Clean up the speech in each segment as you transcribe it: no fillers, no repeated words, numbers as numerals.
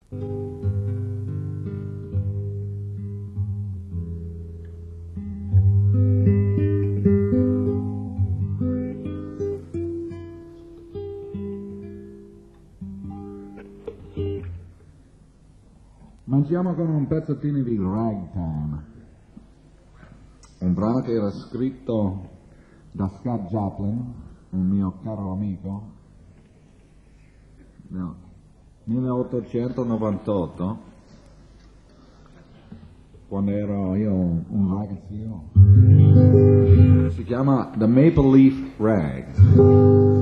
Mangiamo con un pezzettino di Ragtime, un brano che era scritto da Scott Joplin, un mio caro amico, nel 1898, quando ero io un ragazzino. Si chiama The Maple Leaf Rag.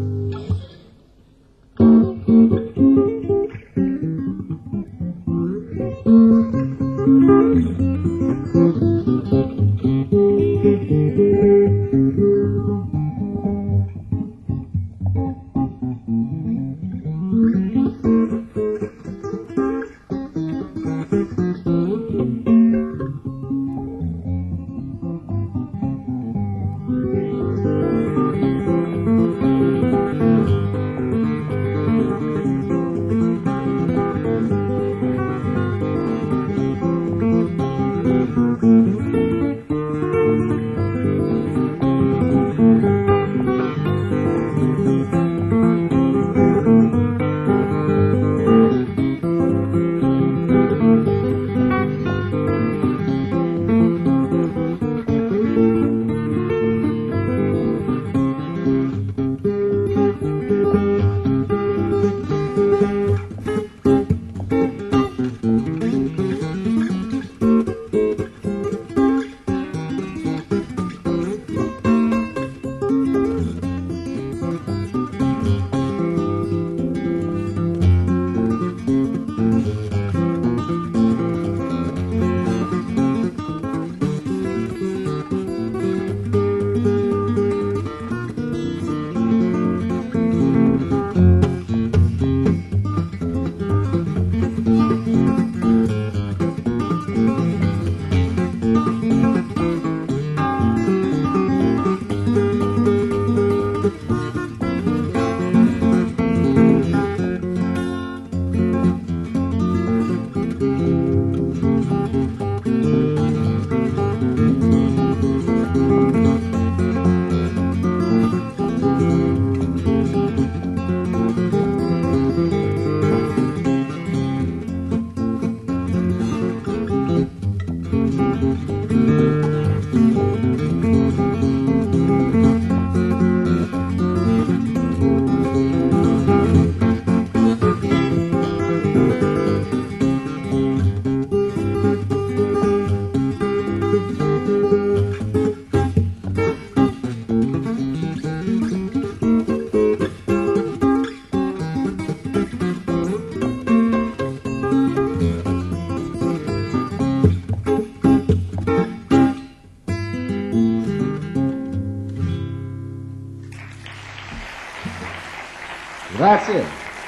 Grazie.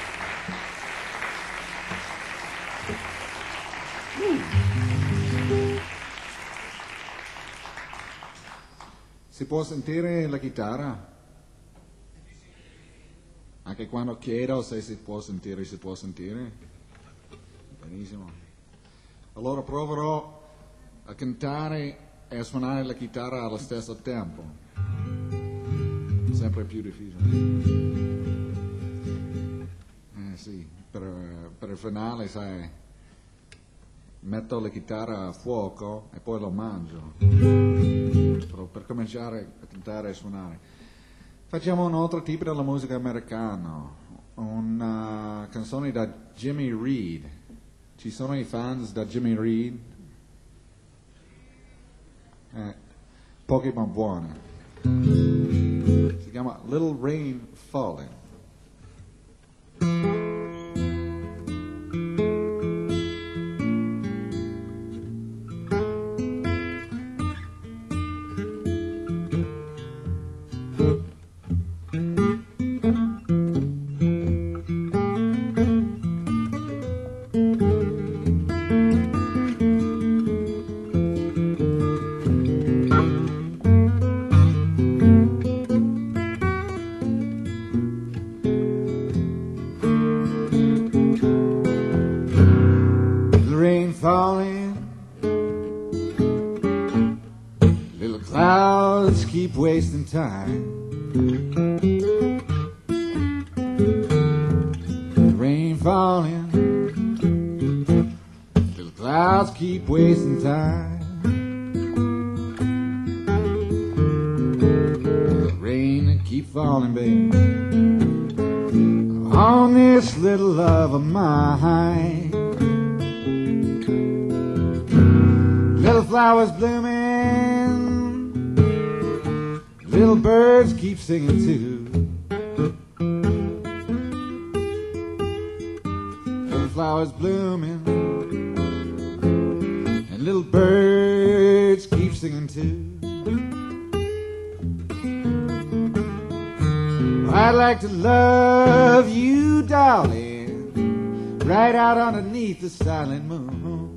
Si può sentire la chitarra? Anche quando chiedo se si può sentire, si può sentire? Benissimo. Allora proverò a cantare e a suonare la chitarra allo stesso tempo. Sempre più difficile. Sì, per il finale, sai, metto la chitarra a fuoco e poi lo mangio. Però per cominciare a cantare e suonare. Facciamo un altro tipo della musica americana, una canzone da Jimmy Reed. Ci sono i fans da Jimmy Reed? Pochi ma buoni. Si chiama Little Rain Falling. keep wasting time. Rain falling, little clouds keep wasting time. Rain keep falling, baby, on this little love of mine. Little flowers blooming, little birds keep singing too. Little flowers blooming, and little birds keep singing too. I'd like to love you, darling, right out underneath the silent moon.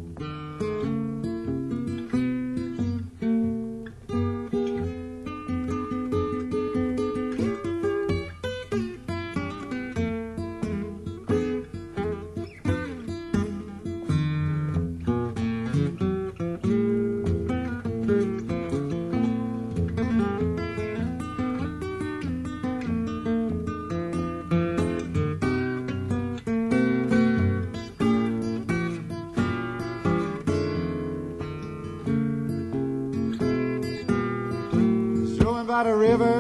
By the river,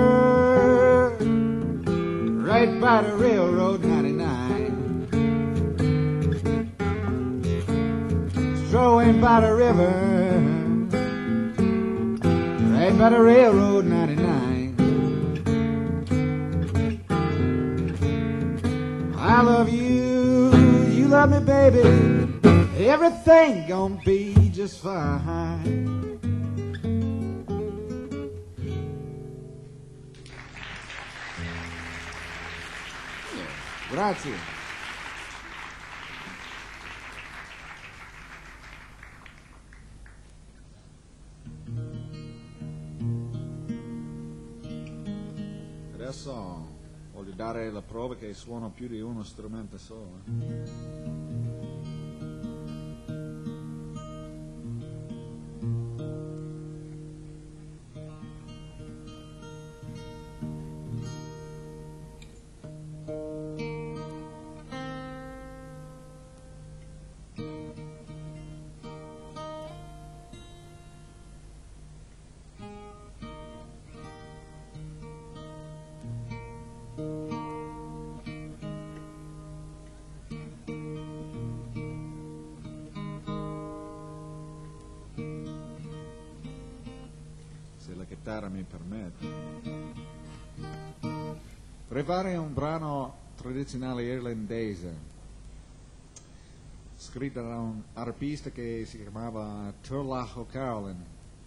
right by the railroad 99. Strolling by the river, right by the railroad 99. I love you, you love me, baby. Everything gonna be just fine. Grazie. Adesso voglio dare la prova che suono più di uno strumento solo. Se la chitarra mi permette. Vorrei fare un brano tradizionale irlandese, scritto da un arpista che si chiamava Turlough O'Carolan,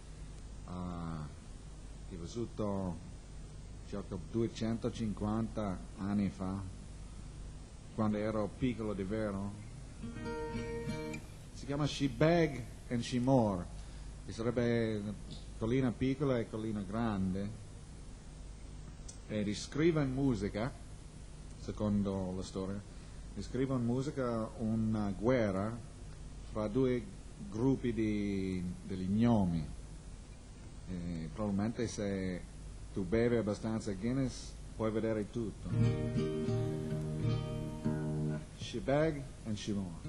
che è vissuto circa 250 anni fa, quando ero piccolo di vero. Si chiama She Beg and She More, che sarebbe collina piccola e collina grande, e descrive in musica, secondo la storia, descrive in musica una guerra fra due gruppi degli gnomi. E probabilmente se tu bevi abbastanza Guinness puoi vedere tutto. She Beg and She More.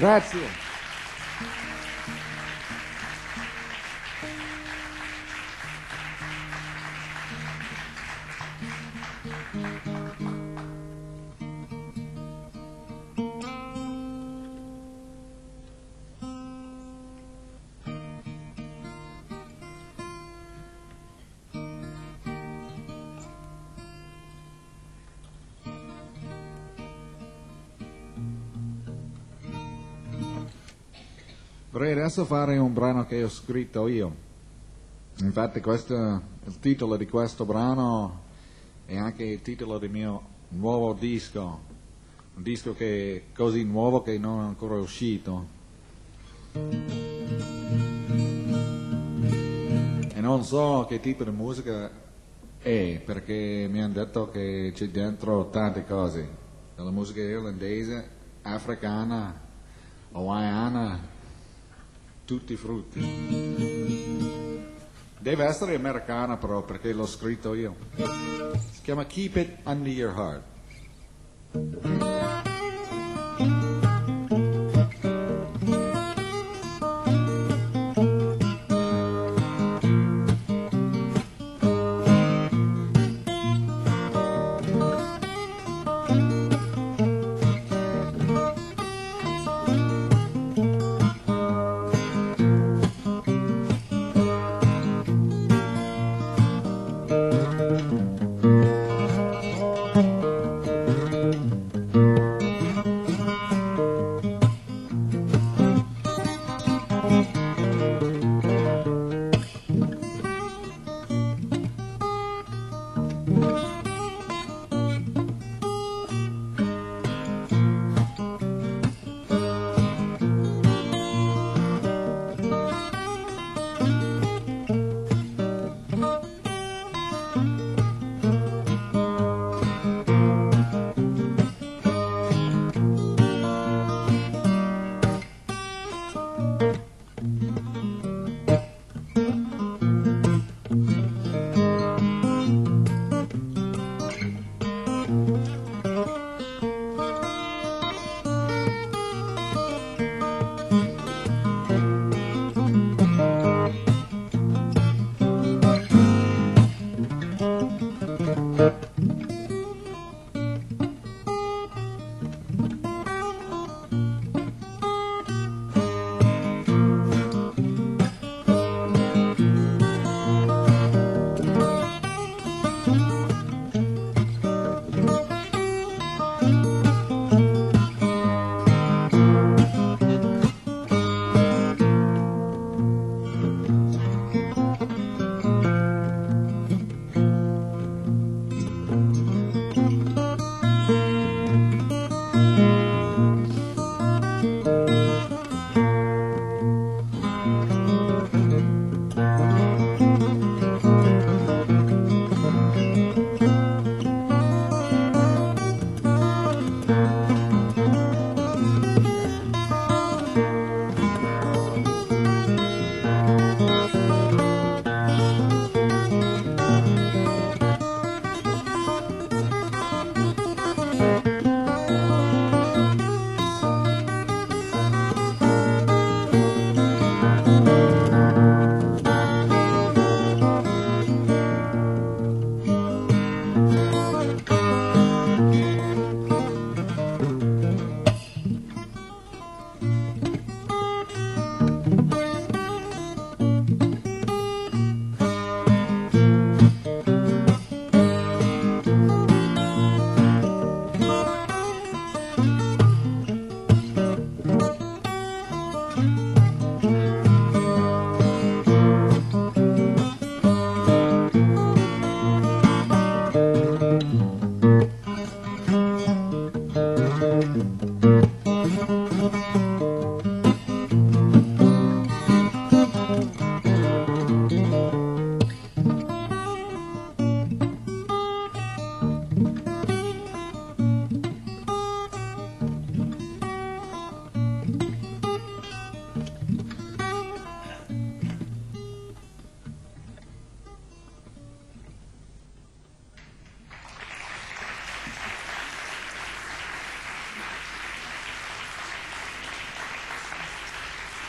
Grazie. Vorrei adesso fare un brano che ho scritto io. Infatti il titolo di questo brano è anche il titolo del mio nuovo disco, un disco che è così nuovo che non è ancora uscito. E non so che tipo di musica è, perché mi hanno detto che c'è dentro tante cose, dalla musica irlandese, africana, hawaiana, tutti i frutti. Deve essere americana però, perché l'ho scritto io. Si chiama Keep It Under Your Heart.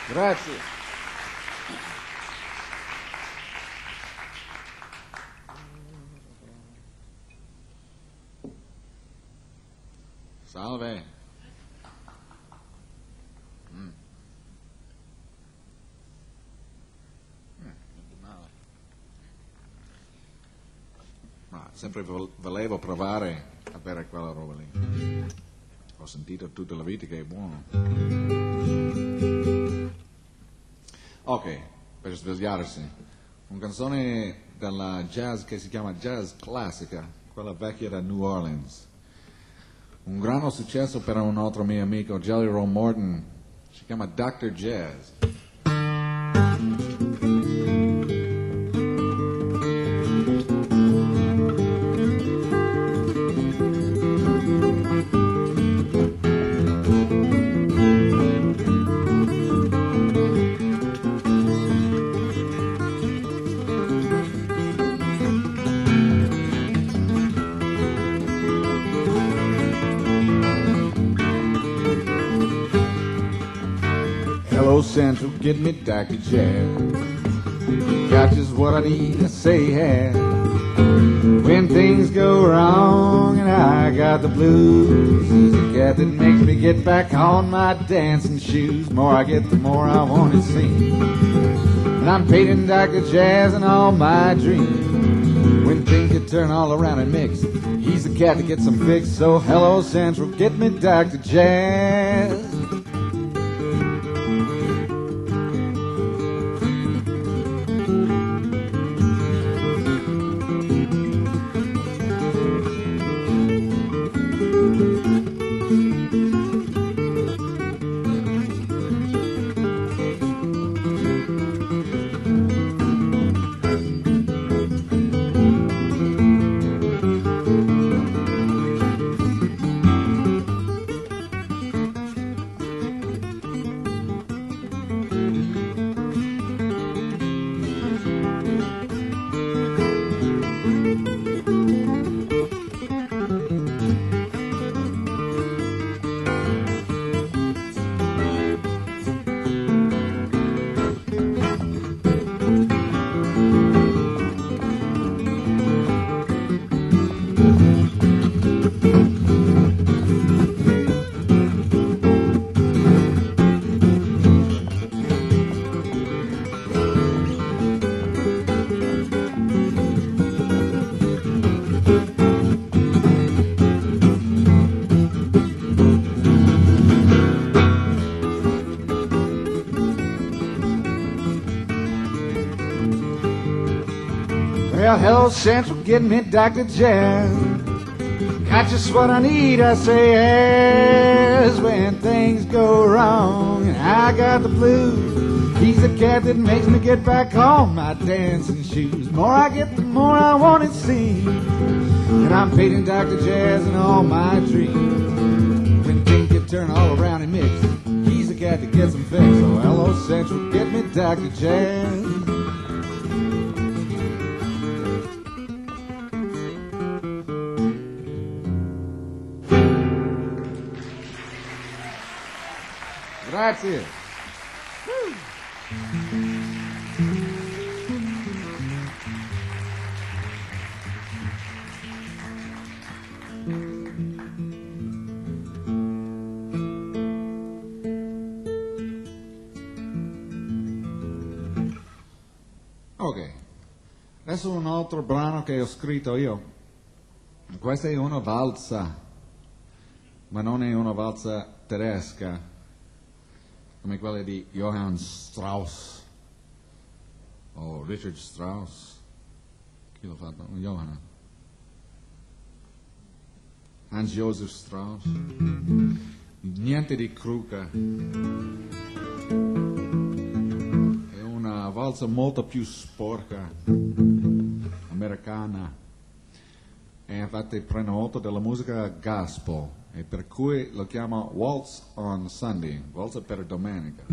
Grazie. Salve. Ma sempre volevo provare a bere quella roba lì. Ho sentito tutta la vita che è buono. Ok, per svegliarsi. Una canzone della jazz che si chiama jazz classica, quella vecchia da New Orleans. Un grande successo per un altro mio amico, Jelly Roll Morton, si chiama Dr. Jazz. Hello Central, get me Dr. Jazz. Got just what I need, I say yeah. When things go wrong and I got the blues, he's the cat that makes me get back on my dancing shoes. More I get, the more I want it seen. And I'm painting Dr. Jazz in all my dreams. When things get turned all around and mixed, he's the cat that gets them fixed. So hello Central, get me Dr. Jazz. Well, hello Central, get me Dr. Jazz. Got just what I need, I say yes. When things go wrong and I got the blues, he's the cat that makes me get back on my dancing shoes. More I get, the more I want it seen. And I'm painting Dr. Jazz in all my dreams. When things get turned all around and mixed, he's the cat that gets them fixed. So hello Central, get me Dr. Jazz. Grazie. Ok, adesso un altro brano che ho scritto io. Questa è una valsa, ma non è una valsa tedesca, come quelle di Johann Strauss o Richard Strauss. Chi l'ha fatto? Johann. Hans Josef Strauss. Niente di Kruger. È una valsa molto più sporca, americana. E infatti prende molto della musica gospel. E per cui lo chiamo Waltz on Sunday, valsa per domenica.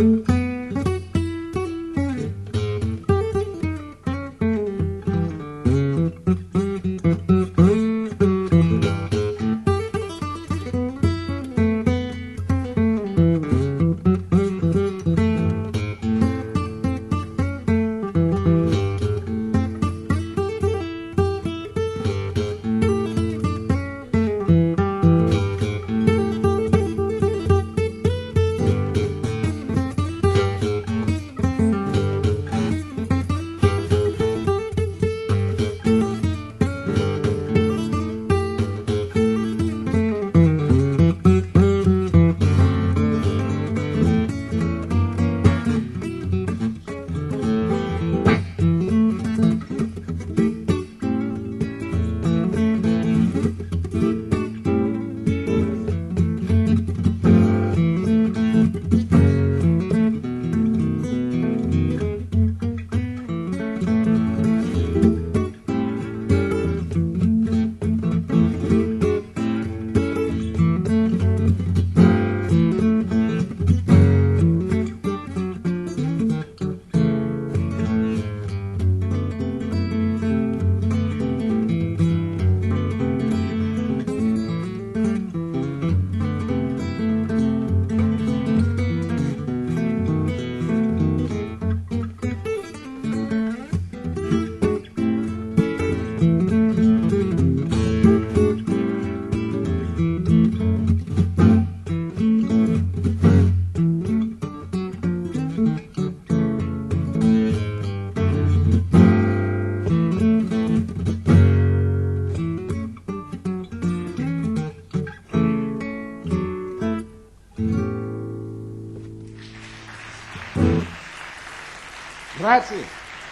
Grazie.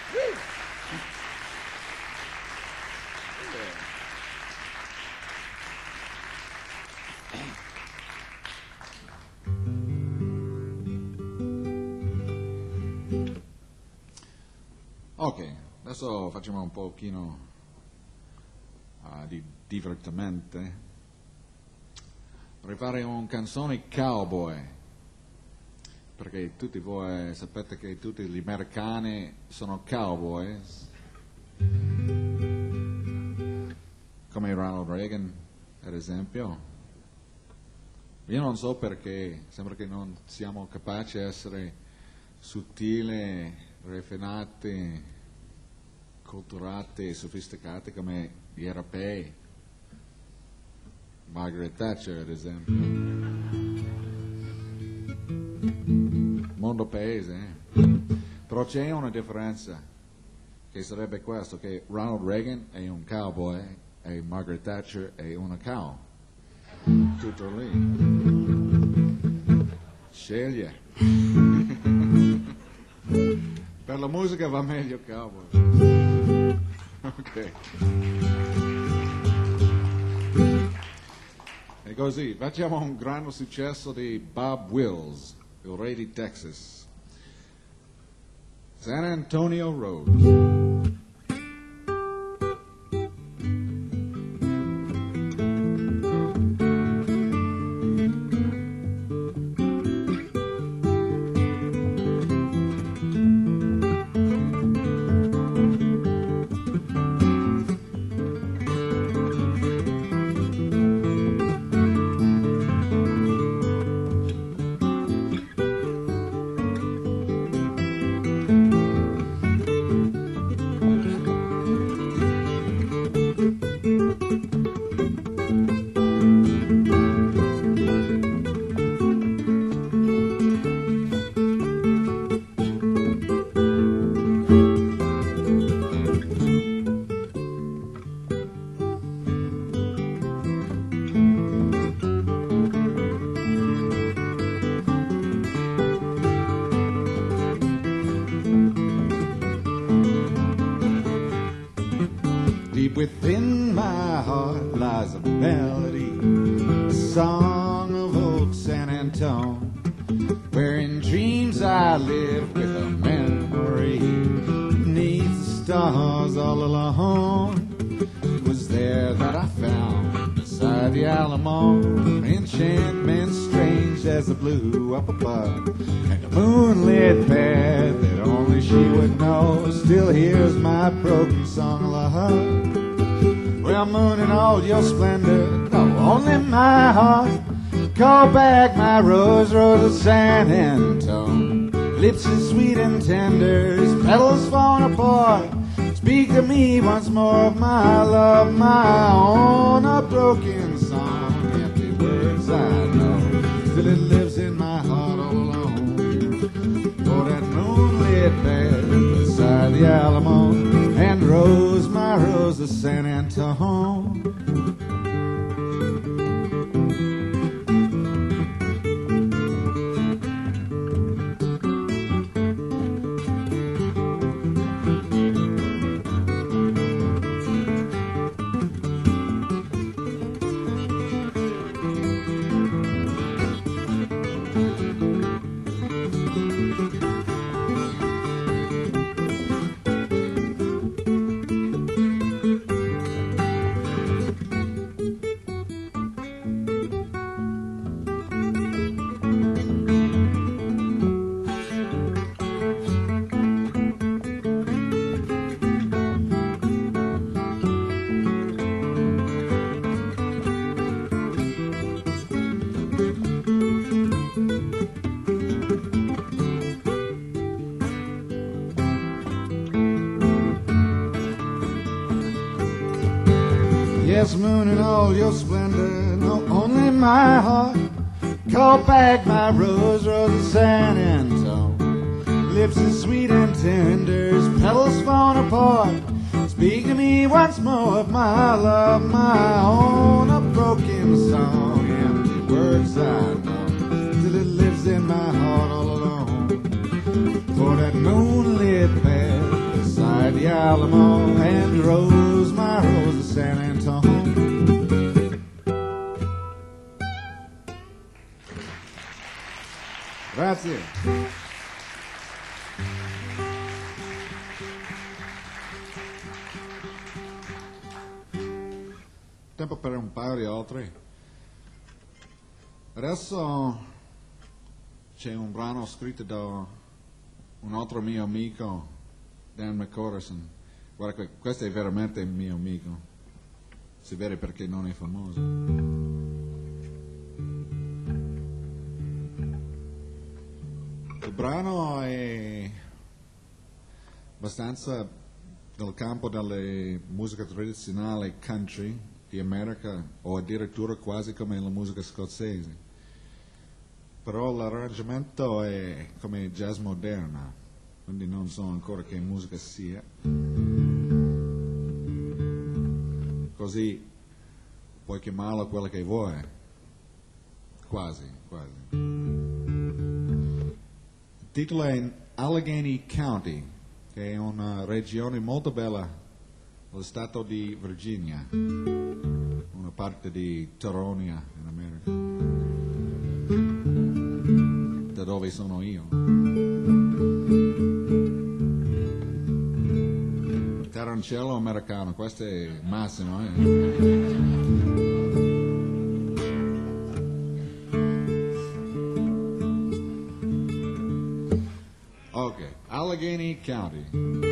Ok, adesso facciamo un pochino di divertimento. Vorrei fare una canzone cowboy, perché tutti voi sapete che tutti gli americani sono cowboys, come Ronald Reagan, ad esempio. Io non so perché, sembra che non siamo capaci di essere sottili, raffinati, culturati e sofisticati come gli europei. Margaret Thatcher, ad esempio. Mondo paese, Però c'è una differenza, che sarebbe questo, che Ronald Reagan è un cowboy e Margaret Thatcher è una cow. Tutto lì. Sceglie. Per la musica va meglio cowboy. Ok. E così, facciamo un grande successo di Bob Wills, il re di Texas. San Antonio Road. Deep within my heart lies a melody, a song of old San Antone, where in dreams I live with a memory, beneath the stars all alone. It was there that I found, beside the Alamo, enchantment strange huge as the blue up above, and the moonlit path that only she would know still hears my broken song of love. Well, moon in all your splendor, no, only my heart. Call back my rose, rose of San Antone. Lips as sweet and tender as petals falling apart. Speak to me once more of my love, my own. A broken song, empty words I know, still it lives in my heart all alone. For that moonlit path beside the Alamo, and rose, my rose of San Antone. Yes, moon in all your splendor, no, only my heart. Call back my rose, rose of San Antone. Lips as sweet and tender as petals falling apart. Speak to me once more of my love, my own. A broken song, empty words I know, till it lives in my heart all alone. For that moonlit path beside the Alamo, and rose, my rose of San Antone. Grazie. Tempo per un paio di altri. Adesso c'è un brano scritto da un altro mio amico, Dan McCorson. Guarda, questo è veramente il mio amico. Si vede perché non è famoso. Il brano è abbastanza nel campo delle musiche tradizionali country di America, o addirittura quasi come la musica scozzese. Però l'arrangiamento è come jazz moderna, quindi non so ancora che musica sia. Così puoi chiamarlo quello che vuoi. Quasi, quasi. Il titolo è Allegheny County, che è una regione molto bella nello stato di Virginia, una parte di Toronia in America, da dove sono io. Terrancello americano, questo è Massimo, Ok, Allegheny County.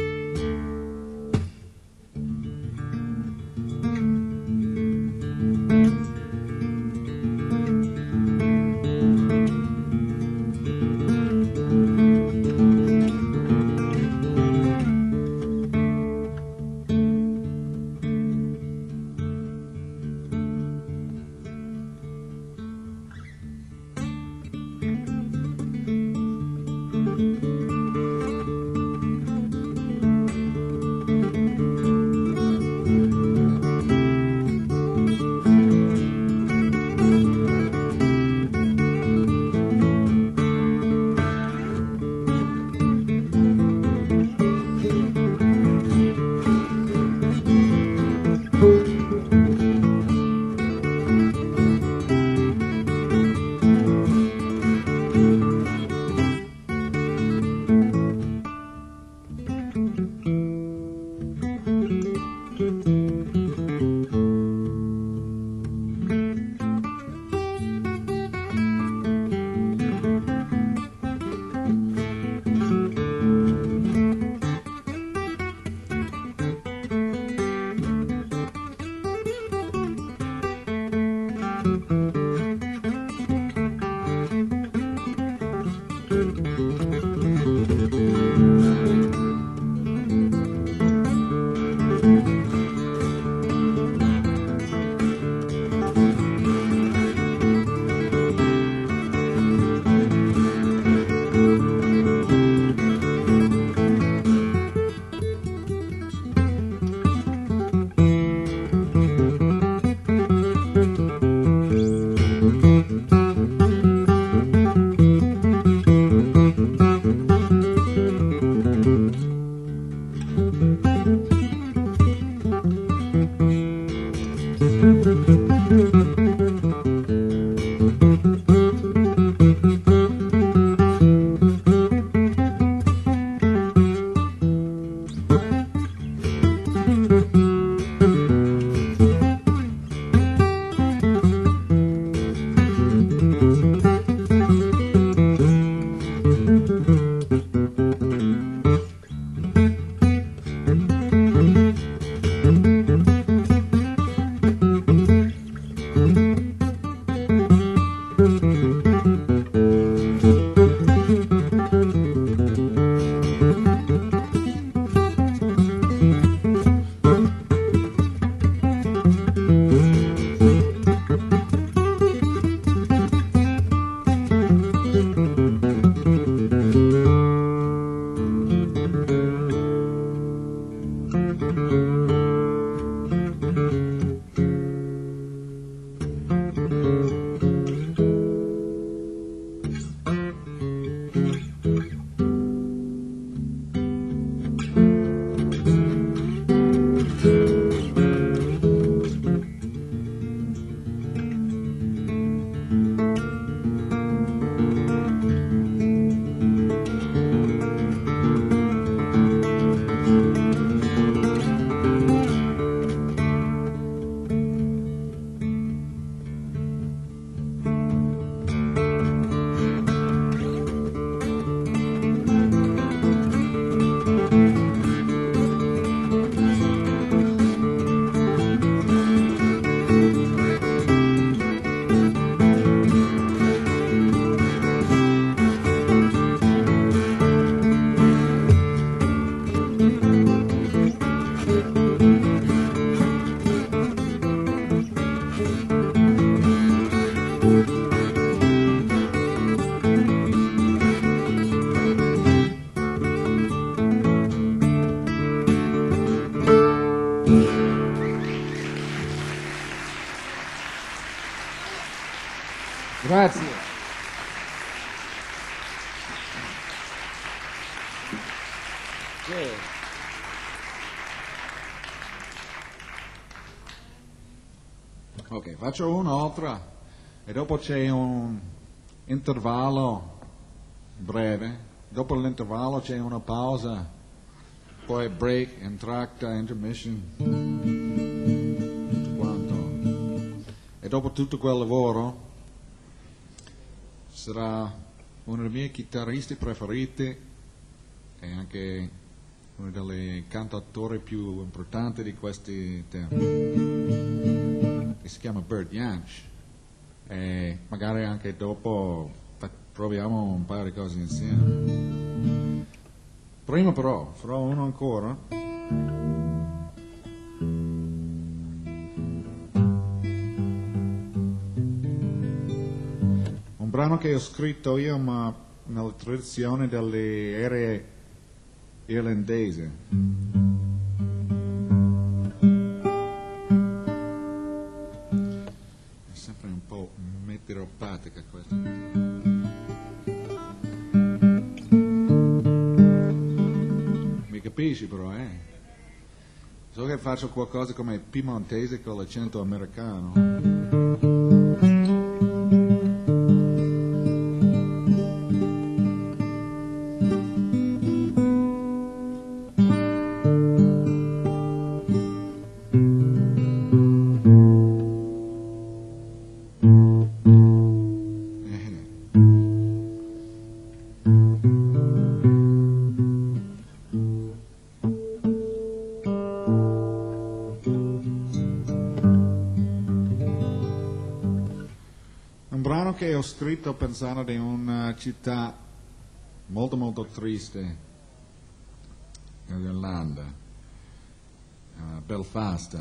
Ok, faccio un'altra e dopo c'è un intervallo breve, dopo l'intervallo c'è una pausa, poi break, entrata, intermission, tutto quanto. E dopo tutto quel lavoro sarà uno dei miei chitarristi preferiti e anche uno dei cantautori più importanti di questi tempi, che si chiama Bert Jansch, e magari anche dopo proviamo un paio di cose insieme. Prima però farò uno ancora. Un brano che ho scritto io ma nella tradizione delle ere irlandese. È sempre un po' meteoropatica questa. Mi capisci però, So che faccio qualcosa come piemontese con l'accento americano. Un brano che ho scritto pensando di una città molto molto triste nell'Irlanda, Belfast,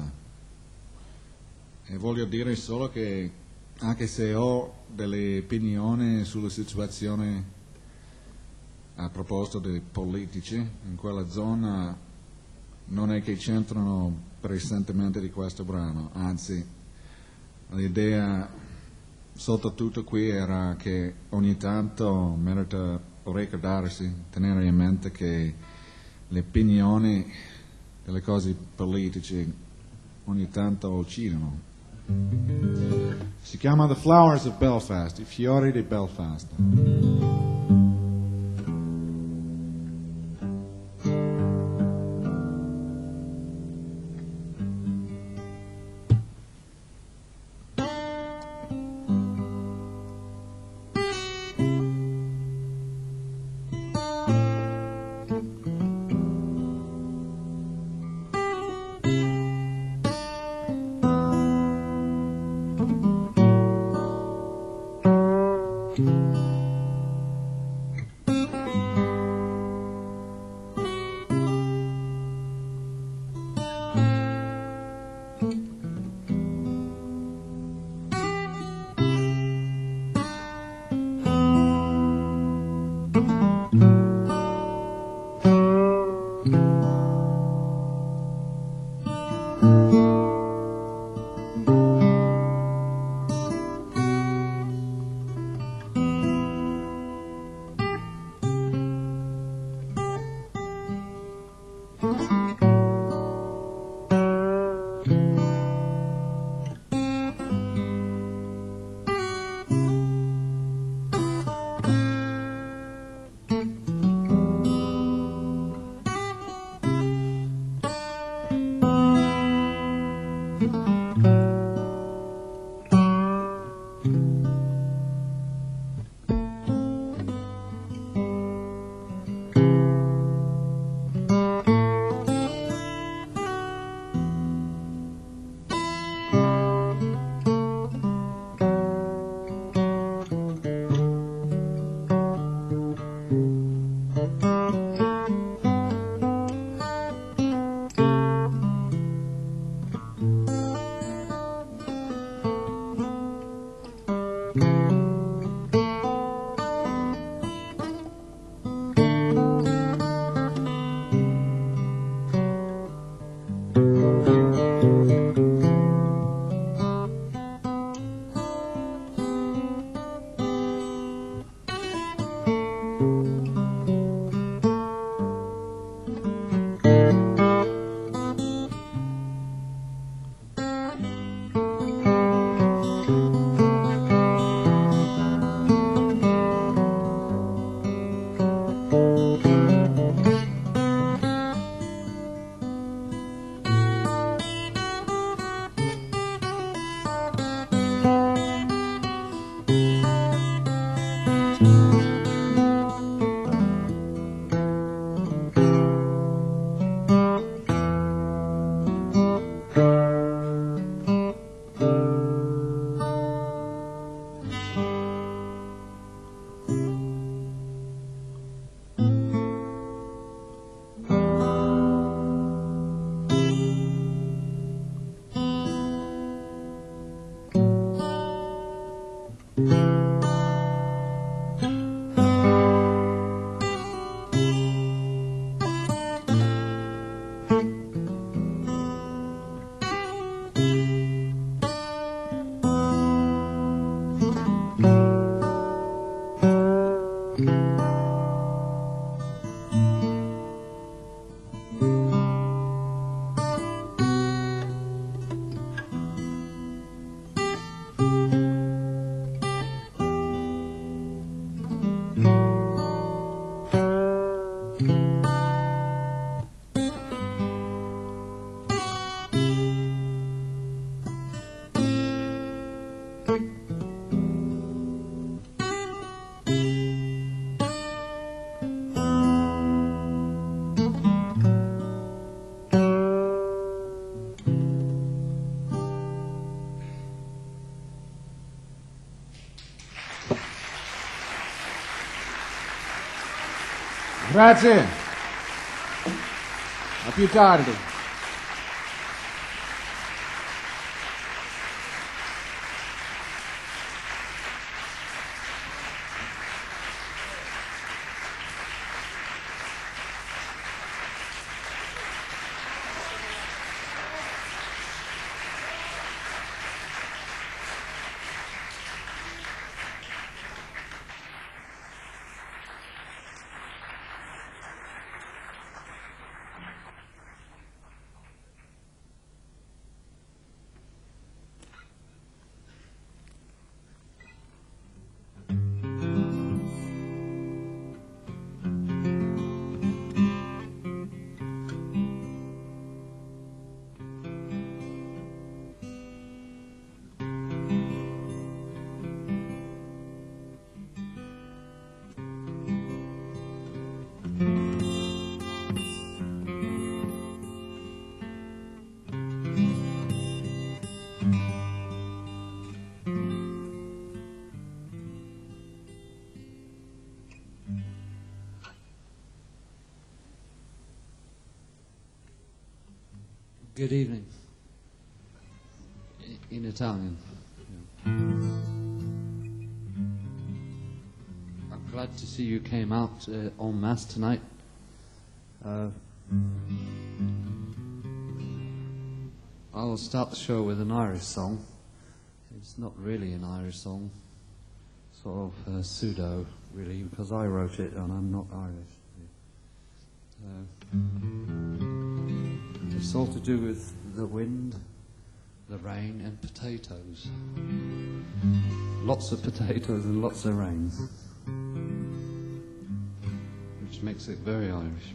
e voglio dire solo che anche se ho delle opinioni sulla situazione a proposito dei politici in quella zona, non è che c'entrano per i sentimenti di questo brano, anzi l'idea sotto tutto qui era che ogni tanto merita ricordarsi, tenere in mente che le opinioni delle cose politiche ogni tanto uccidono. Si chiama The Flowers of Belfast, i fiori di Belfast. Grazie. A più tardi. Good evening. In Italian. I'm glad to see you came out en masse tonight. I'll start the show with an Irish song. It's not really an Irish song, sort of pseudo, really, because I wrote it and I'm not Irish. It's all to do with the wind, the rain, and potatoes. Lots of potatoes and lots of rain, which makes it very Irish.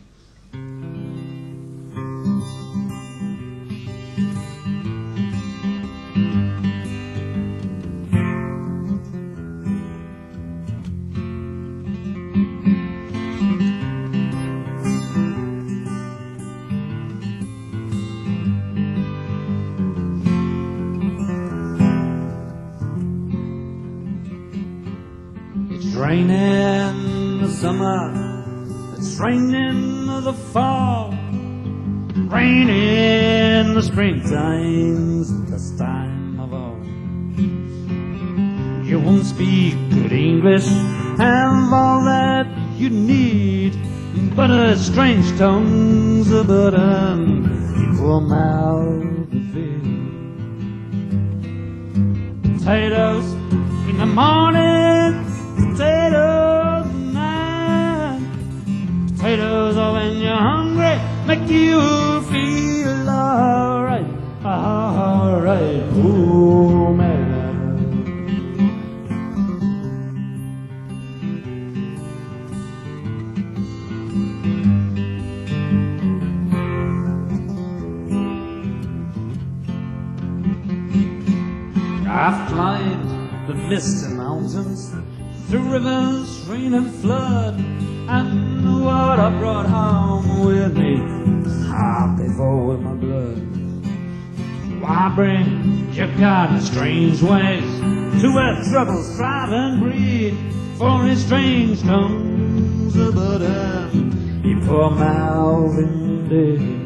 Raining the summer, it's raining the fall, raining the springtime's the best time of all. You won't speak good English, have all that you need, but a strange tongue's a burden equal mouth to feed. Potatoes in the morning, potatoes at night. Potatoes are when you're hungry, make you feel alright, alright, oh man. I've climbed the misty mountains, through rivers, rain and flood, and what I brought home with me is hot before my blood. Why bring your kind of strange ways to where troubles thrive and breed? For his strange tongue's a burden, he poor mouth indeed.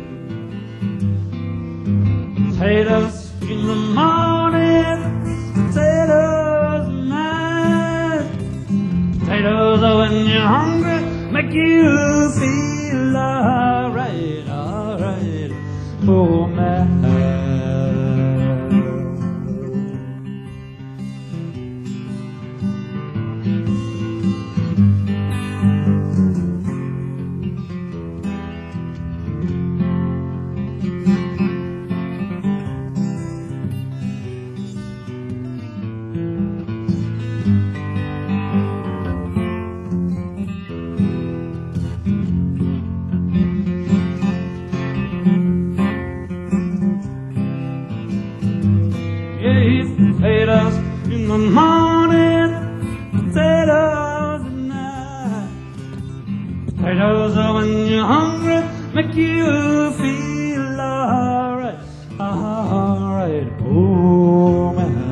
Potatoes in the morning, potatoes at night. Potatoes are when you're hungry, make you feel alright, alright, oh man. when you're hungry, make you feel alright, alright, oh man.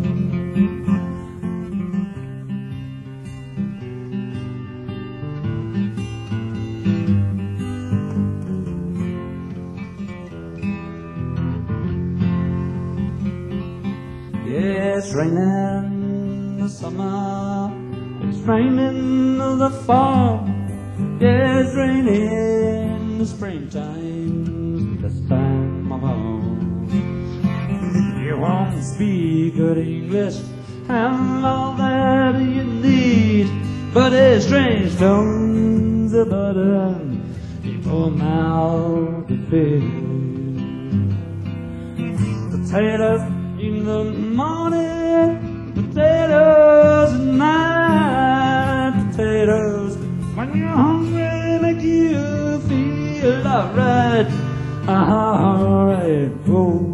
It's raining in the summer, it's raining in the fall, it's raining in the springtime, this time of all. You won't speak good English and all that you need, but it's strange tones about your mouth to feed. Potatoes in the morning, potatoes at night, potatoes when you're hungry make you feel alright, alright, oh.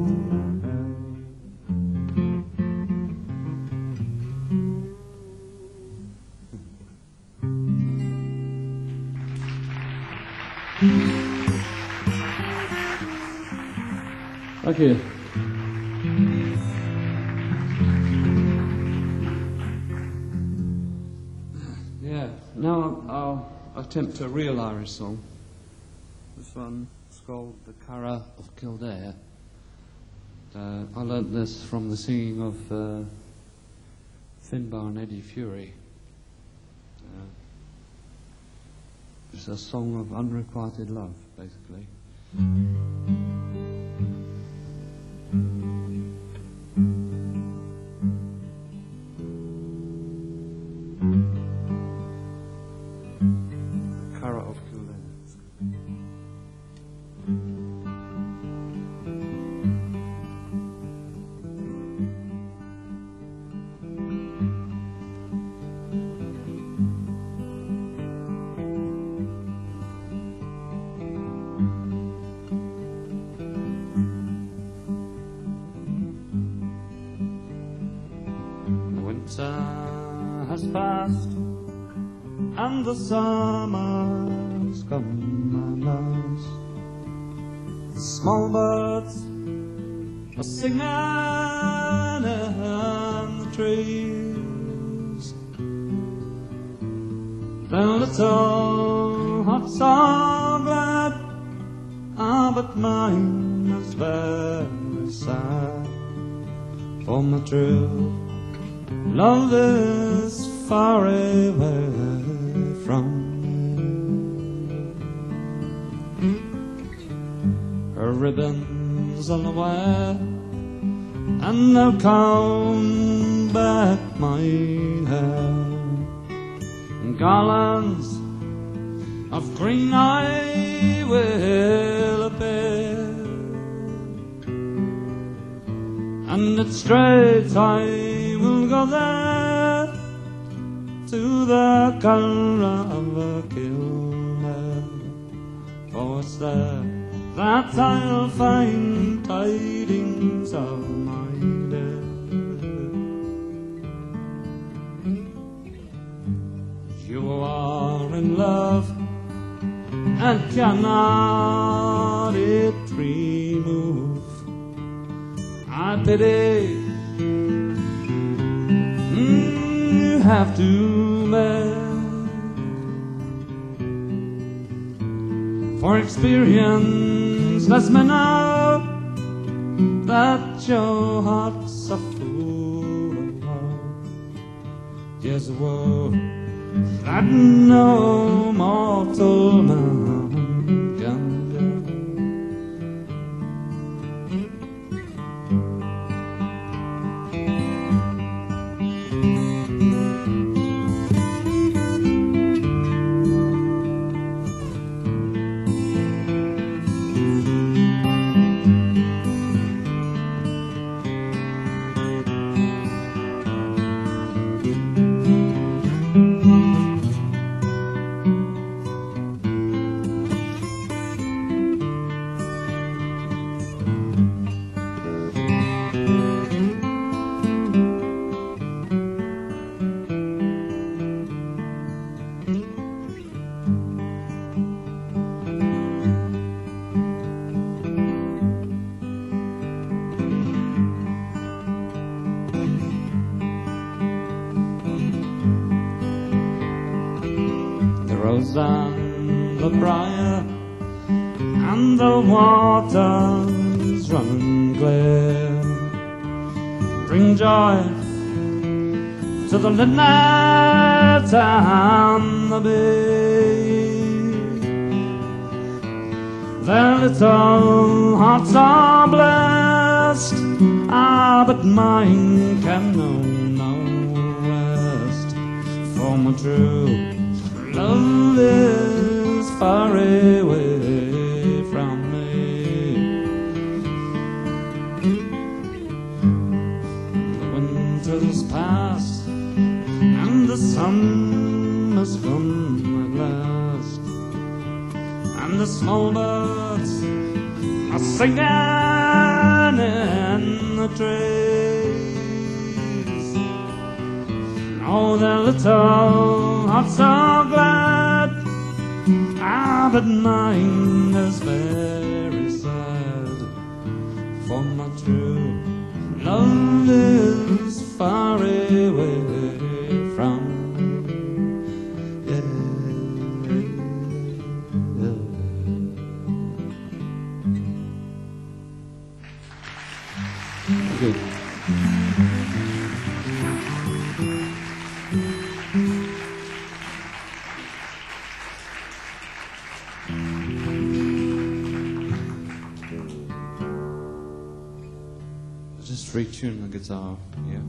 Thank you. Now I'll attempt a real Irish song. This one is called The Cara of Kildare. I learnt this from the singing of Finbar and Eddie Fury. It's a song of unrequited love, basically. Has passed and the summer's come and us. The small birds are singing in the trees. The little hearts are glad, but mine is very sad. For my true love is far away from me. Her ribbons on the way, and they'll come back my hair. And garlands of green I will appear, and it's straight I will go there to the Cara of Kildare, for it's there that I'll find tidings of my dead. You are in love and cannot it remove. I pity you have to make, for experience lets me know that your heart's a full of love. Yes, a world that no mortal man can do. rose and the briar, and the waters running clear, bring joy to the linnet and the bee. Their little hearts are blessed, but mine can know no rest, for my true love is far away from me. The winter's past and the sun has come at last, and the small birds are singing in the trees. Oh, their little hearts are glad, but mine is very sad, for my true love is far away from me. Yeah. Good. Just retune the guitar, yeah.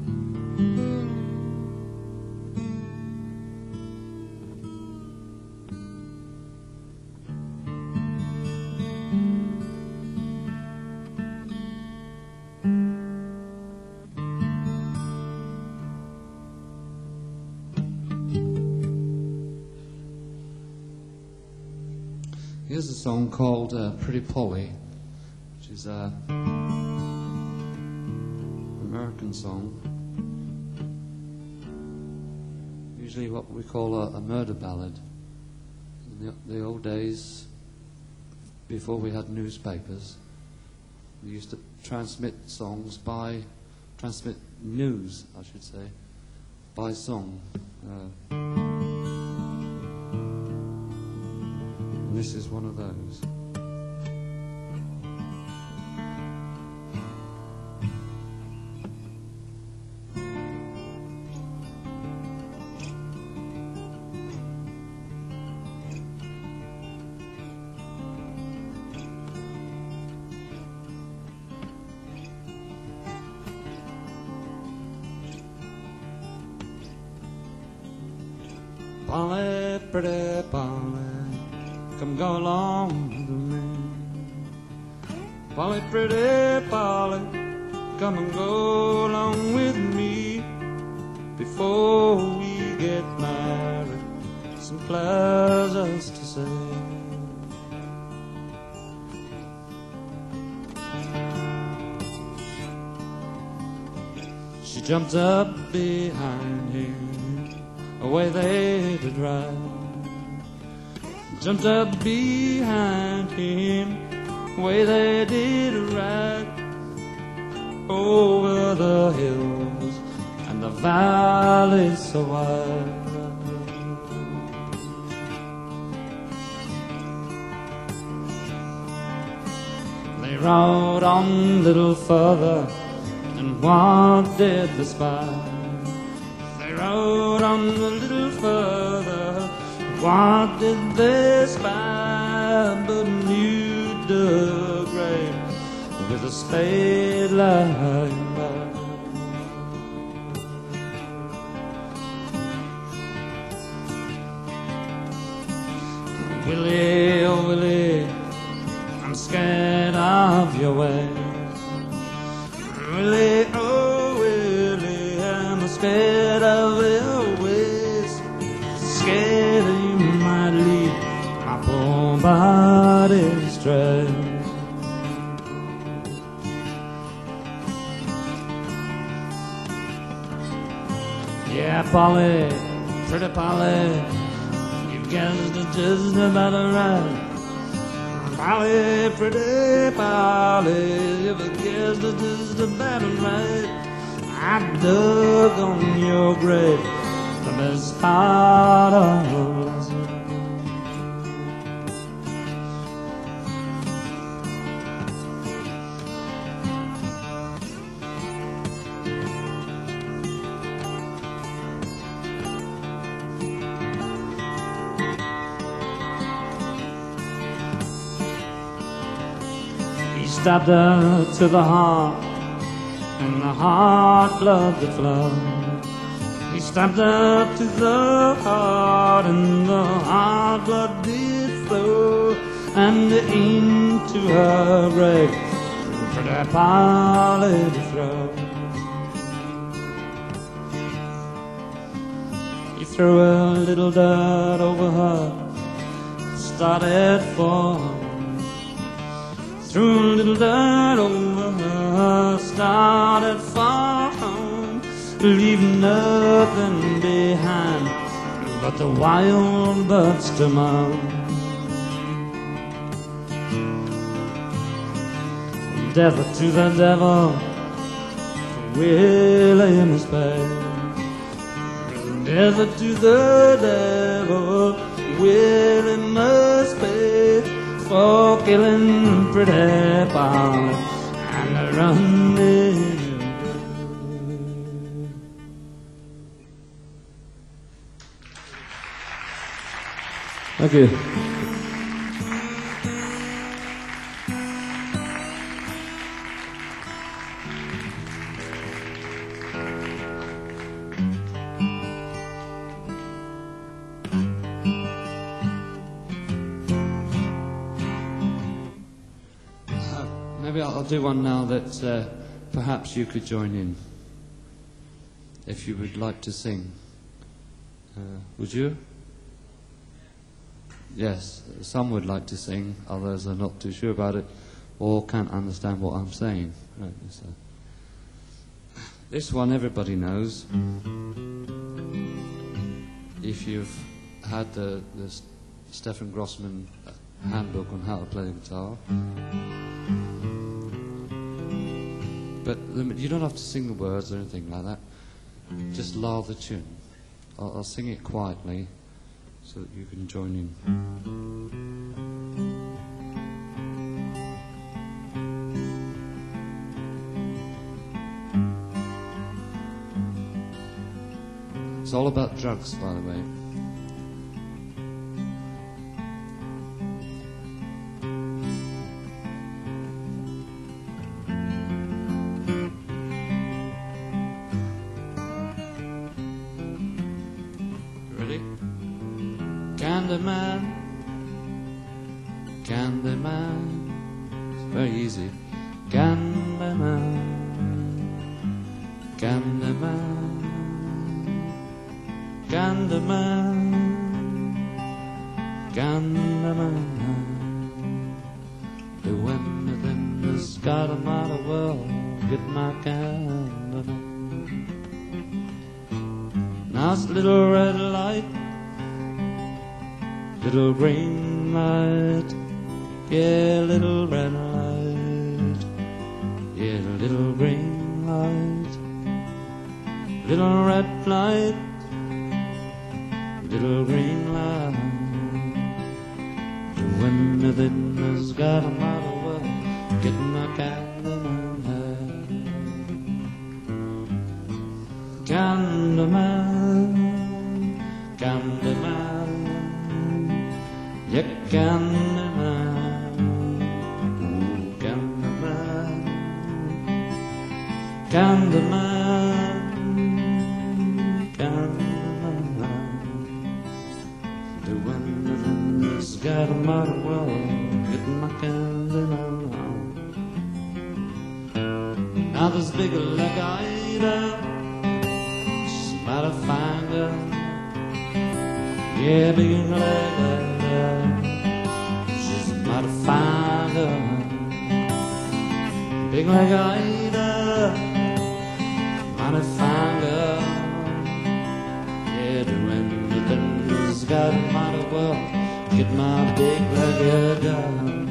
Here's a song called Pretty Polly, which is an American song. Usually what we call a murder ballad. In the old days, before we had newspapers, we used to transmit news, I should say, by song. And this is one of those. Polly, pretty Polly, come go along with me. Polly, pretty Polly, come and go along with me. Before we get married, some pleasures to say. She jumped up behind him, away they did ride. Jumped up behind him, away they did ride. Over the hills and the valleys so wide. They rode on a little further, and what did they spy? They rode on a little further, what did they spy? But a new dug grave with a spade lying by. Willie, oh Willie, I'm scared of your ways. Willie, oh Willie, I'm scared of your ways. Scared that you might lead my poor body astray. Yeah, Polly, pretty Polly, you've guessed it just about right. Polly, pretty Polly, you've guessed it just about right. I dug on your grave the best part of last night. stabbed her to the heart, and the heart blood that flowed. He stabbed her to the heart, and the heart blood did flow, and into her grave for that pilot throw. He threw a little dirt over her, started for her. Threw a little dirt over her, started far home, leaving nothing behind but the wild birds to moan. Devil to the devil, William is paid. Devil to the devil, William must pay for killing pretty Polly and running. Thank you. Maybe I'll do one now that perhaps you could join in, if you would like to sing. Would you? Yes, some would like to sing, others are not too sure about it, or can't understand what I'm saying. Right, so. This one everybody knows. If you've had the Stefan Grossman handbook on how to play the guitar. But you don't have to sing the words or anything like that. Just lull the tune. I'll sing it quietly so that you can join in. It's all about drugs, by the way. Candyman, Candyman, it's very easy. Candyman, Candyman, Candyman, Candyman. Doing anything that's got him out of world, get my Candyman. Now it's a little red light, little green light, yeah, little red light, yeah, little green light, little red light, little green light. When the has got him out of work, getting my Candyman, Candyman, yeah, Candyman, ooh, Candyman, Candyman, Candyman. Doing nothing that's got him out of world, getting my Candyman. Now this big leg Ida, she's about to find her. Yeah, big leg Ida, she's about to find her. Big leg Ida, about to find her. Yeah, doing nothing that's got him out of world, get my big leg Ida.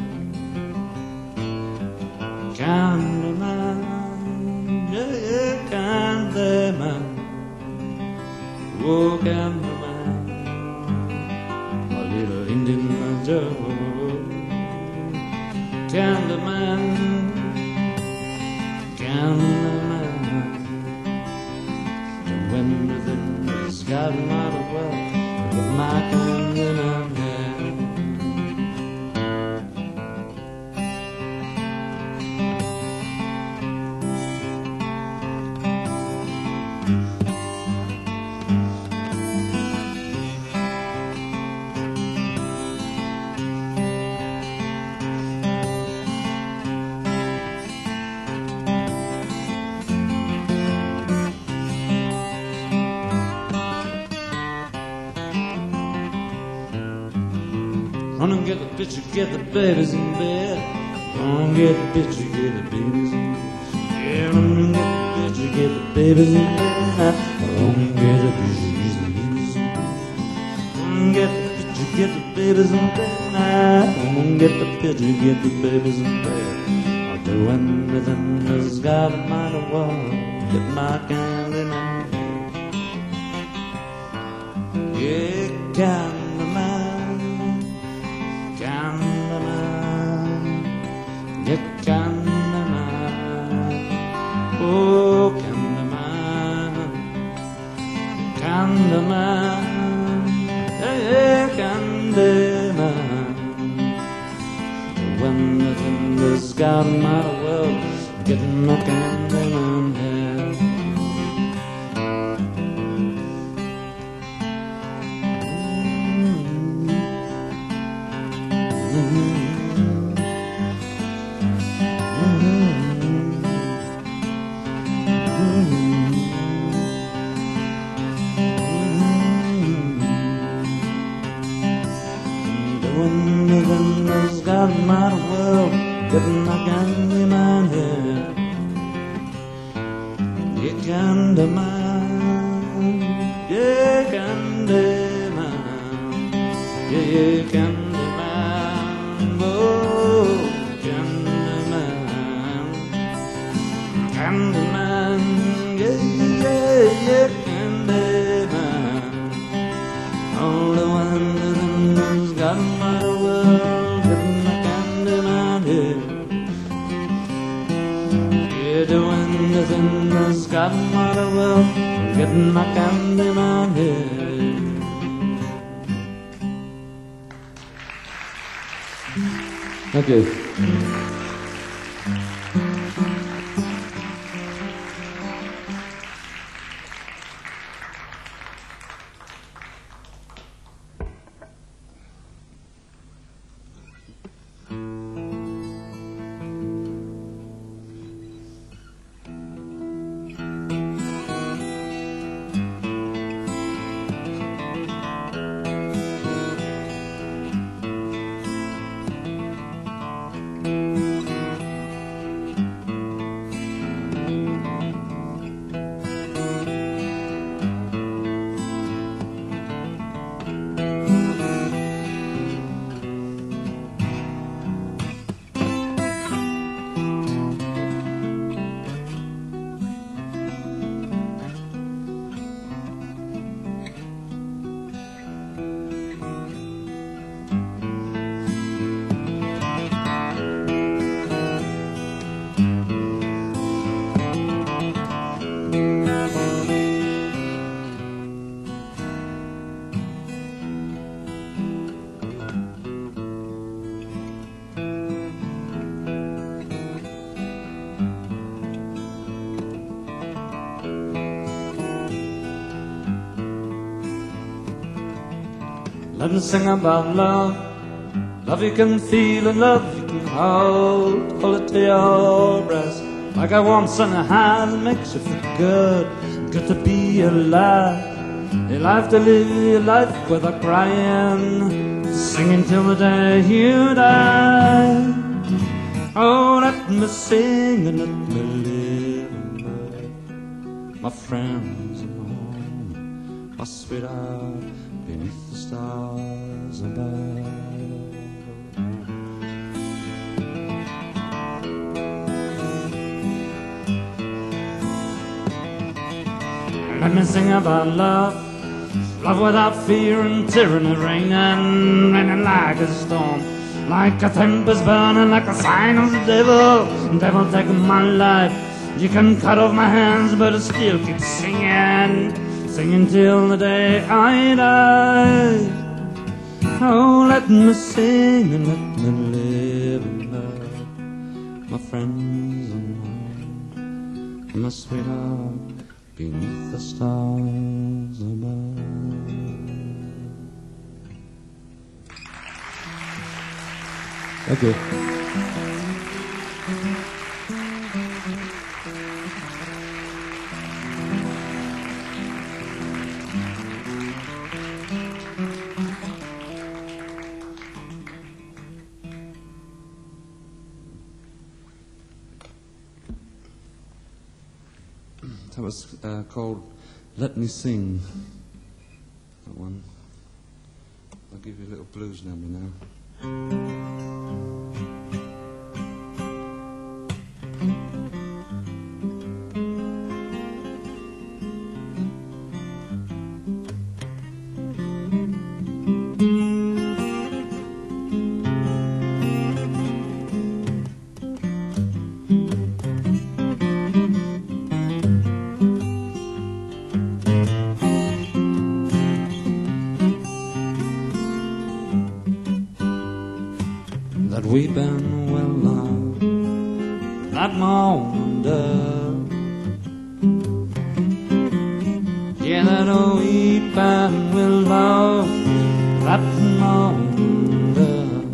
Candyman, yeah, yeah, Candyman, oh, Candyman, a little Indian Joe. Candyman, Candyman, when everything has got him out of work, with my Candyman. get the picture, get the babies in bed. Come on, get the picture, get the babies in bed. Yeah, come on, get the picture, get the babies in bed. Come on, get the picture, get the babies in bed. Come on, get the picture, get the babies in bed. Come on, get the picture, get the babies in bed. I'll do anything that's got a mind of world. Get my candy man. Yeah, candy man, candy man, yeah, candy man. Oh, candy man, candy man, yeah, candy man. When the thunder's got my world, getting my candy man head. Got my world, getting my candy man here. Yeah, candy man, yeah, candy man, yeah, candy man, oh, candy man, candy man, yeah, candy man. All the wonders got my world. Doing nothing that's got my world, getting my candy man head. Thank you. Let me sing about love. Love you can feel and love you can hold. Hold it to your breast like a warm sunny hand makes you feel good. Good to be alive. Your life to live your life without crying. Singing till the day you die. Oh, let me sing and let me live. My friends and home, my sweetheart, beneath the stars above. Let me sing about love, love without fear and tyranny, raining, raining like a storm, like a tempest burning, like a sign of the devil, devil taking my life. You can cut off my hands, but I still keep singing, singing till the day I die. Oh, let me sing and let me live and love my friends and home, my sweetheart, beneath the stars above. Thank you. That was called Let Me Sing. That one. I'll give you a little blues number now. That we've been well loved, that morning dove. Yeah, that we've been well loved, that morning dove.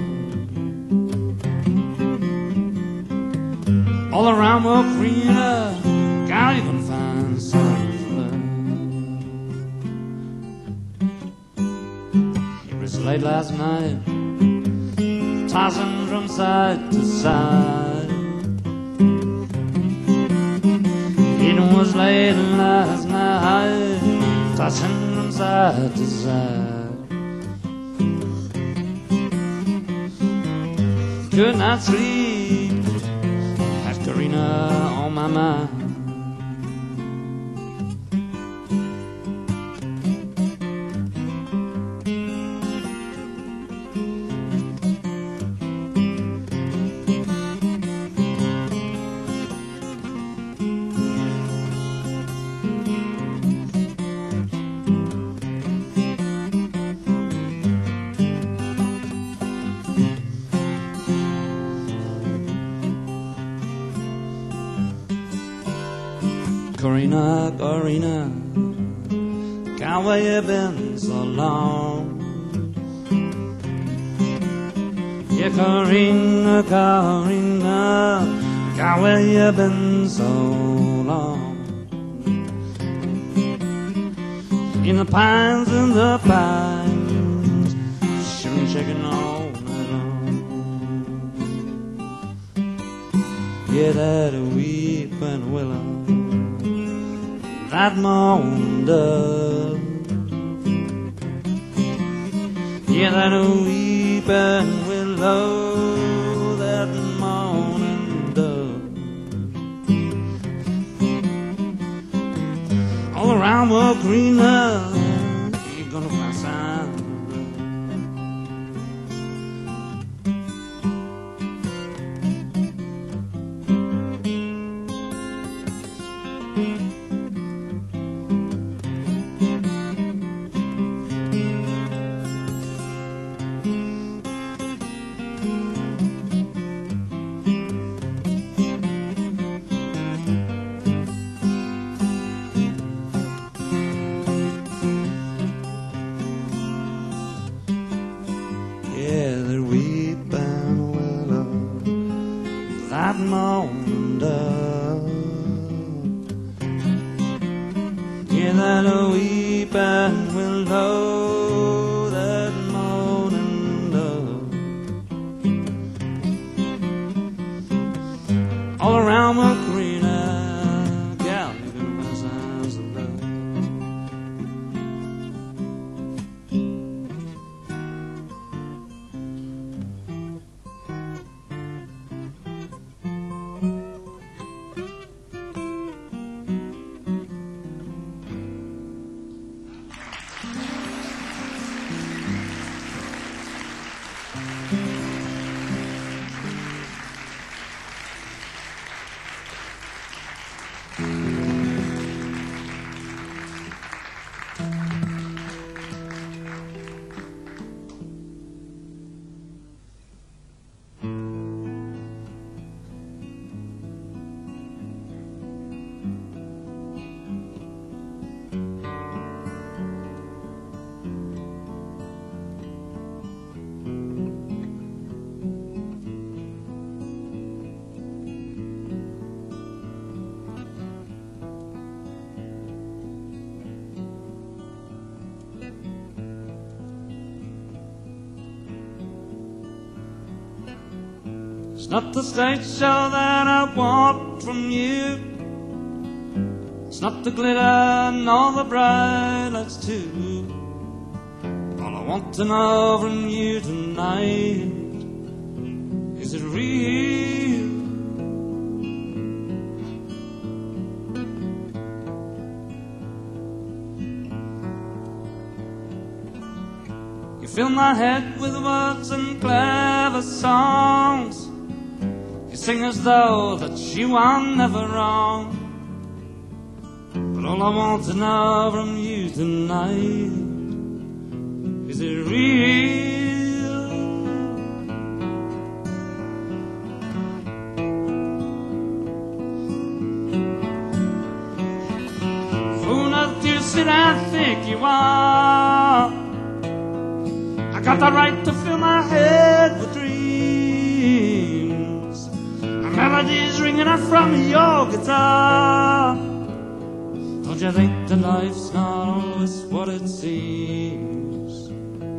All around Mokrina, can't even find sunflower. It was late last night, tossing from side to side. It was late last night, tossing from side to side. Could not sleep, had Karina on my mind. Corina, Corina, God, where you been so long? Yeah, Corina, Corina, God, where you been so long? In the pines, in the pines, shooting, shaking all night long. Yeah, that weeping willow, that morning dove. Yeah, that weeping willow, that morning dove. All around Mokrina, you're gonna find signs of that morning dove. Yeah, that weeping willow, that morning dove. All around Mokrina, gal, you're gonna find signs of love. It's not the stage show that I want from you. It's not the glitter nor the bright lights too. All I want to know from you tonight, is it real? You fill my head with words and clever songs. You sing as though that you are never wrong. But all I want to know from you tonight, is it real? Who knows you sit and think you are? I got the right to fill my head with dreams, a melody's ringing out from your guitar. Don't you think that life's not always what it seems?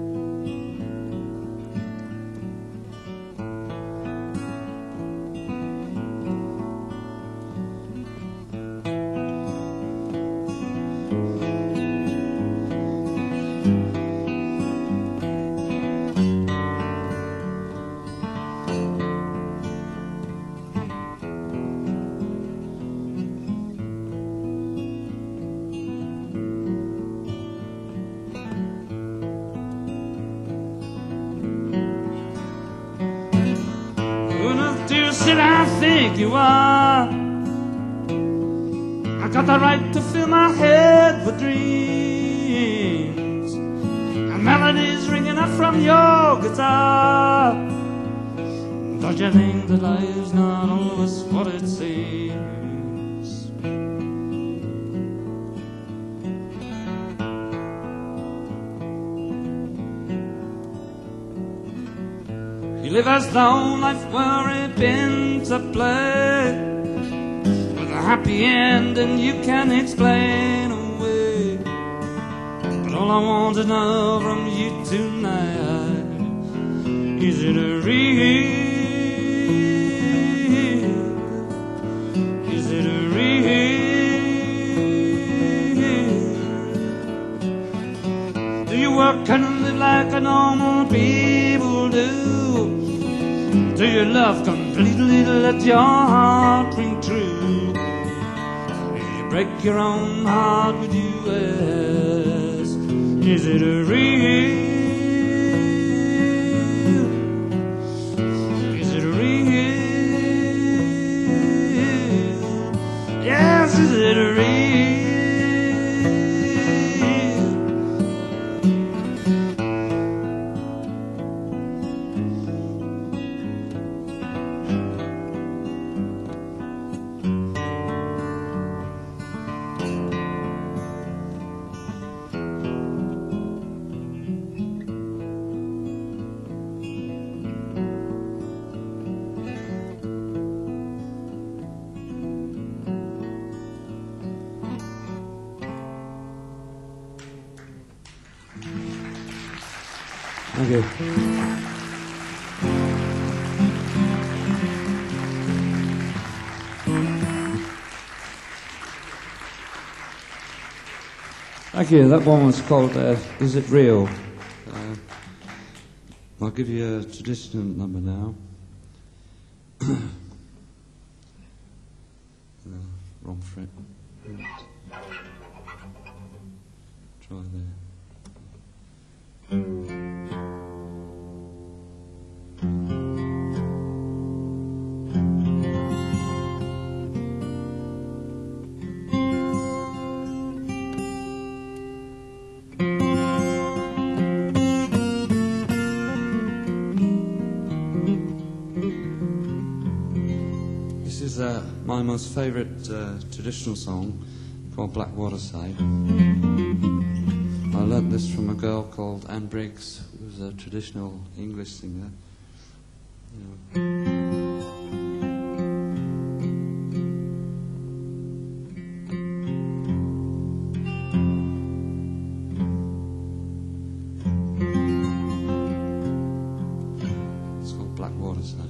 That I think you are. I got the right to fill my head with dreams, and melodies ringing up from your guitar. Don't you think that life's not always what it seems? You live as though life were a pin to play, with a happy end and you can explain away. But all I want to know from you tonight, is it a real? Is it a real? Do you work and live like a normal people do? Do you love completely to let your heart ring true? Do you break your own heart, would you ask? Is it a real? Is it a real? Yes, is it a real? Thank you. Thank you. That one was called Is It Real? I'll give you a traditional number now. Wrong fret. Try there. This is my most favourite traditional song called Blackwater Side. I learnt this from a girl called Anne Briggs, who was a traditional English singer. It's called Blackwater Side.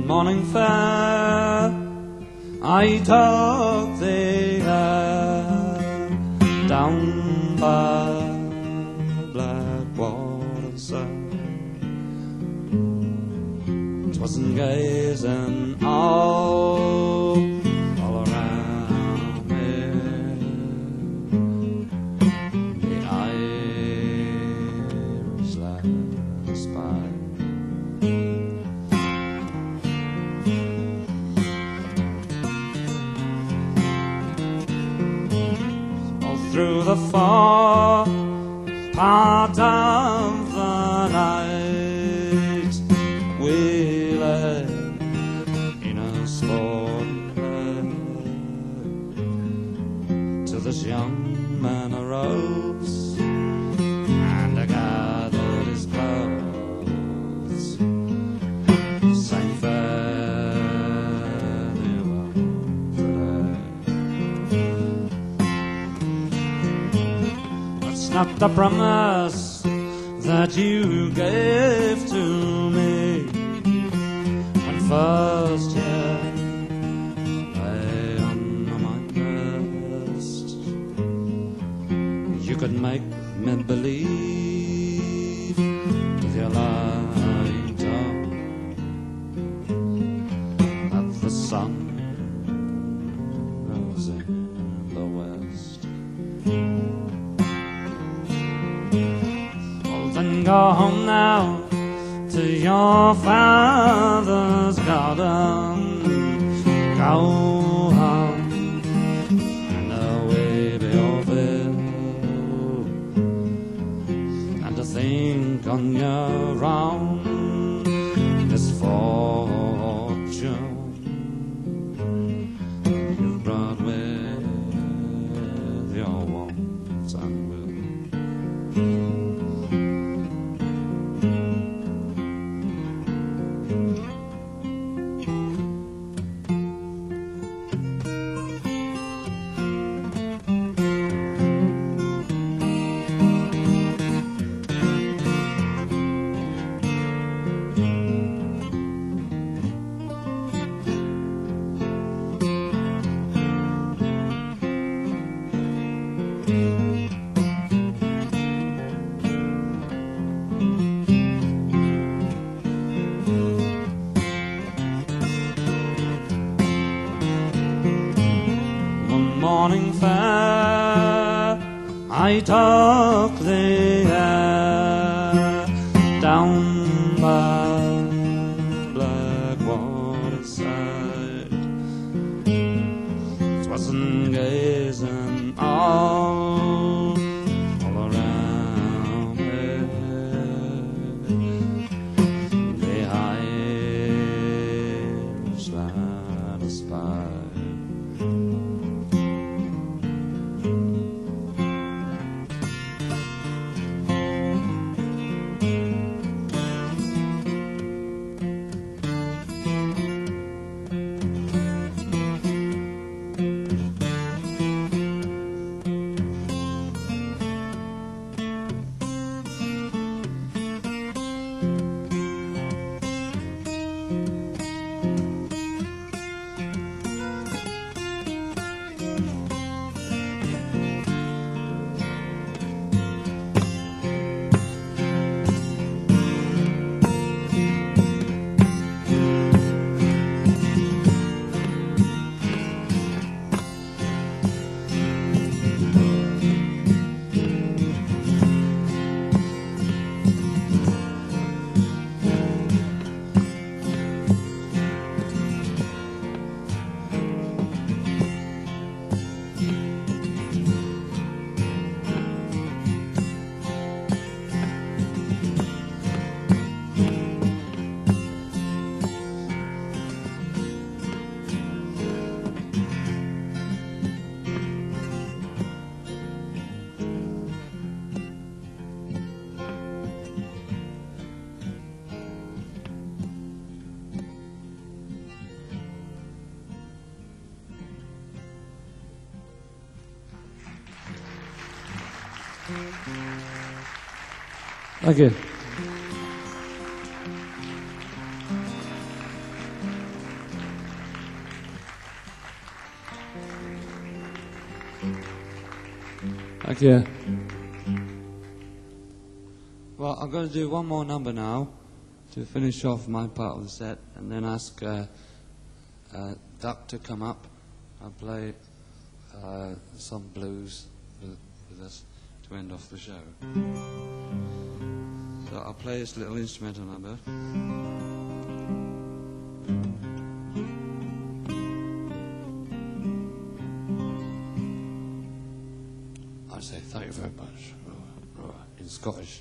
morning fair, I took the air down by Blackwater side. 'Twasn't gazing all around me. The Irish lass by. Through the far part of the night, we lay in a sporting play till this young man arose and gathered his clothes, saying fare thee well today. Not the promise that you gave to me when first you lay under my breast. You could make me believe with your lying tongue that the sun rose in the west. Go home now to your father's garden. Go home and away be your bill, and to think on your own misfortune you brought with your wants and will. Morning fair, I took the air down by Blackwater side. 'Twasn't gazing all around me. The Irish lad espied. Thank you. Thank you. Well, I'm going to do one more number now to finish off my part of the set, and then ask Duck to come up and play some blues with us to end off the show. So I'll play this little instrumental number. I say thank you very much, in Scottish.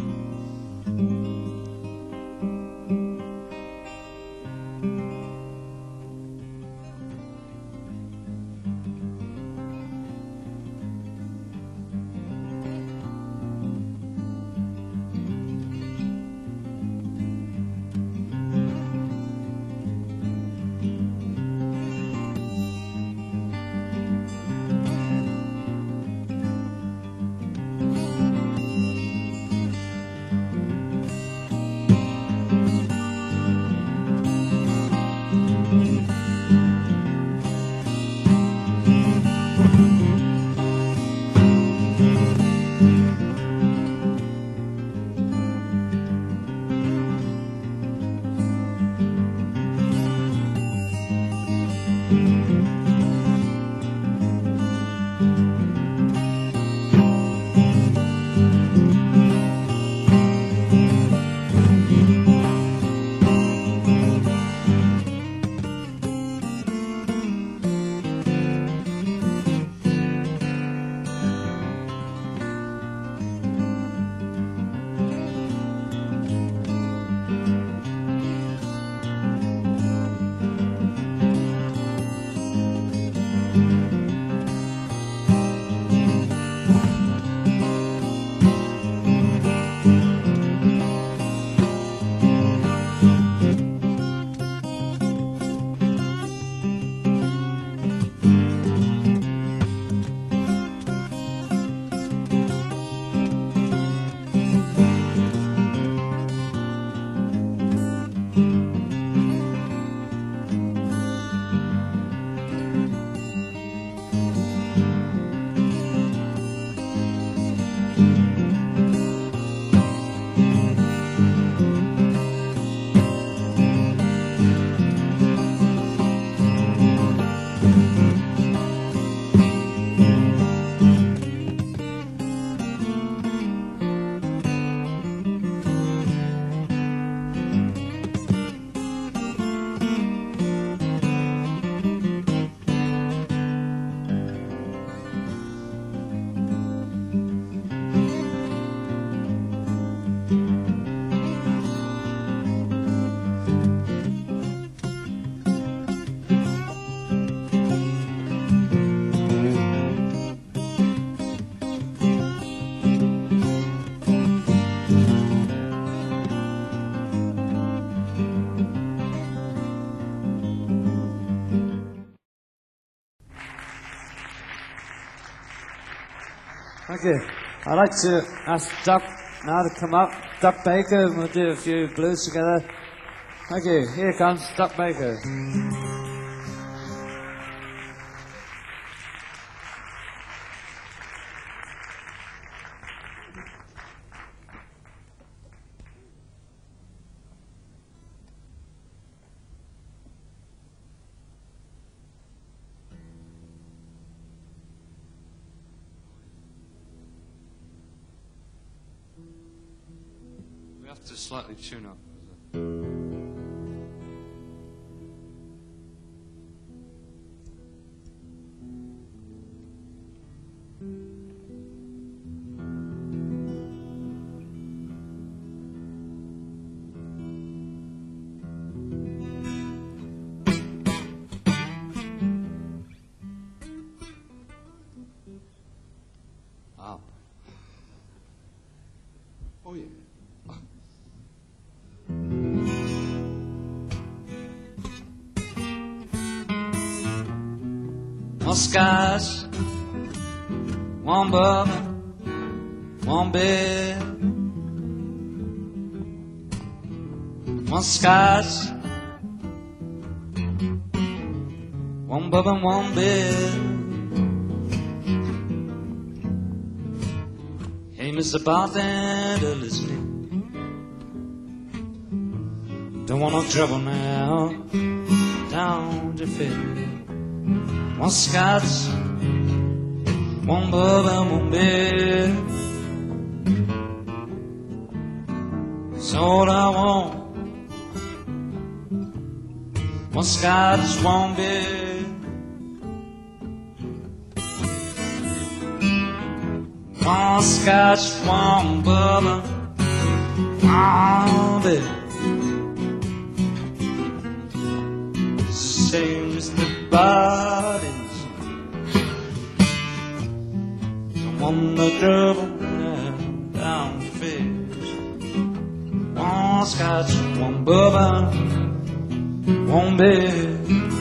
Thank you. I'd like to ask Duck now to come up. Duck Baker, and we'll do a few blues together. Thank you. Here comes Duck Baker. We have to slightly tune up. Wow. Oh yeah. One scotch, one bourbon, one beer. One scotch, one bourbon, one beer. Mr. Bartender, listening. Don't want no trouble now. Down to fit. One scotch, one bourbon, one beer. That's all I want. One scotch, one beer. One scotch, one bourbon, one beer. Same as the bodies. Don't want no trouble down the fish. One scotch, one bourbon, one beer.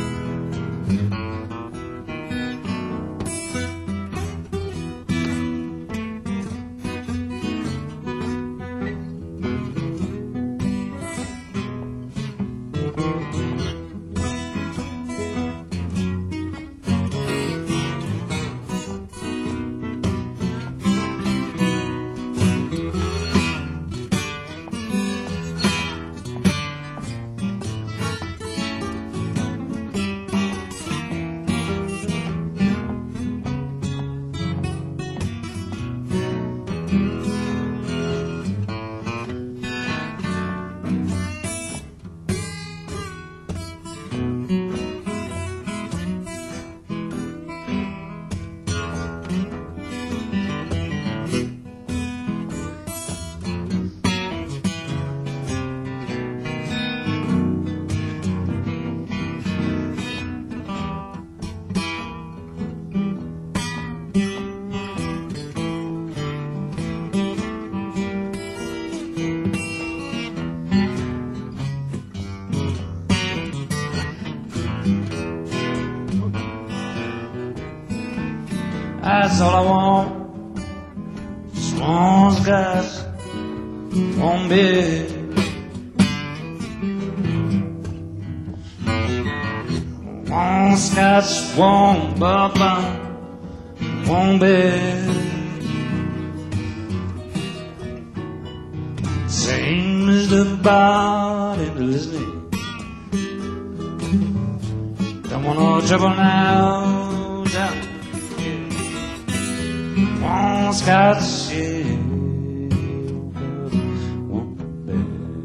That's all I want. Just one scotch, one beer. One scotch, one bourbon, one beer. Same as the body listening. Don't want no trouble now, down. One scotch, yeah, one beer.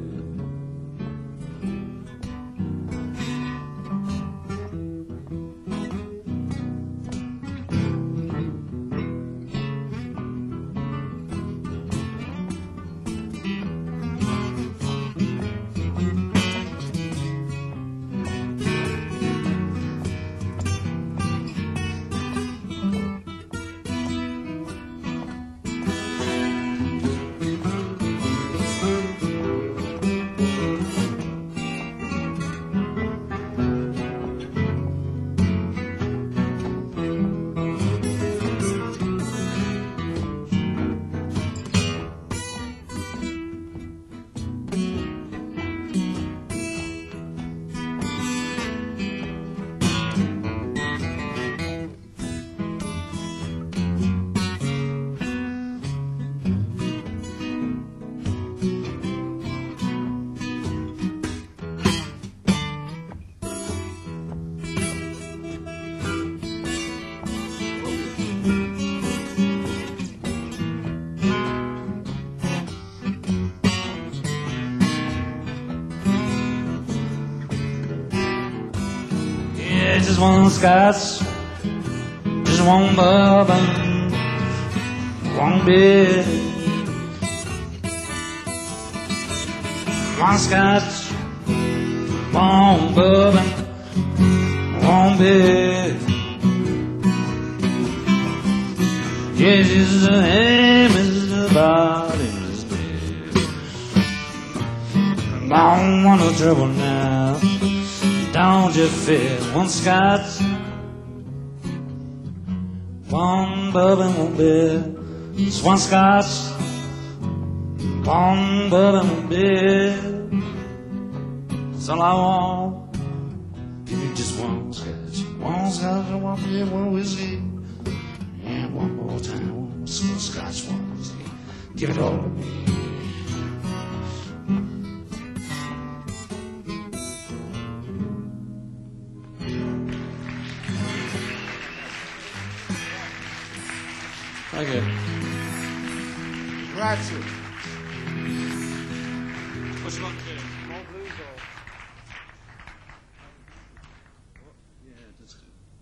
Just one scotch, just one bourbon, one beer. One scotch, one bourbon, one beer. Yes, it's the aim, it's the body, it's the I don't want no trouble now. Don't you fear? One scotch, one bourbon, one beer. Just one scotch, one bourbon, one beer. That's all I want. Give me just one scotch, one beer, one whiskey. And one more time, one scotch, one whiskey. Give it all. Thank you. Grazie. What you want to do? More blues or... Yeah, just...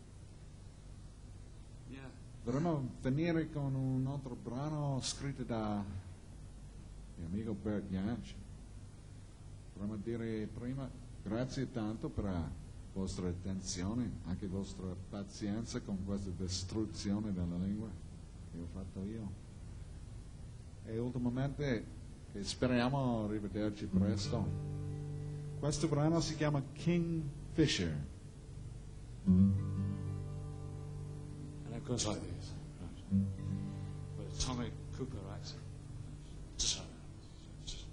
Yeah. Dovremmo venire con un altro brano scritto da mio amico Bert Jansch. Dovremmo dire prima grazie tanto per la vostra attenzione, anche la vostra pazienza con questa distruzione della lingua che ho fatto io. E ultimamente che speriamo rivederci presto. Questo brano si chiama Kingfisher. And it goes like this. Right. With a Tommy Cooper accent. Just like that. Just...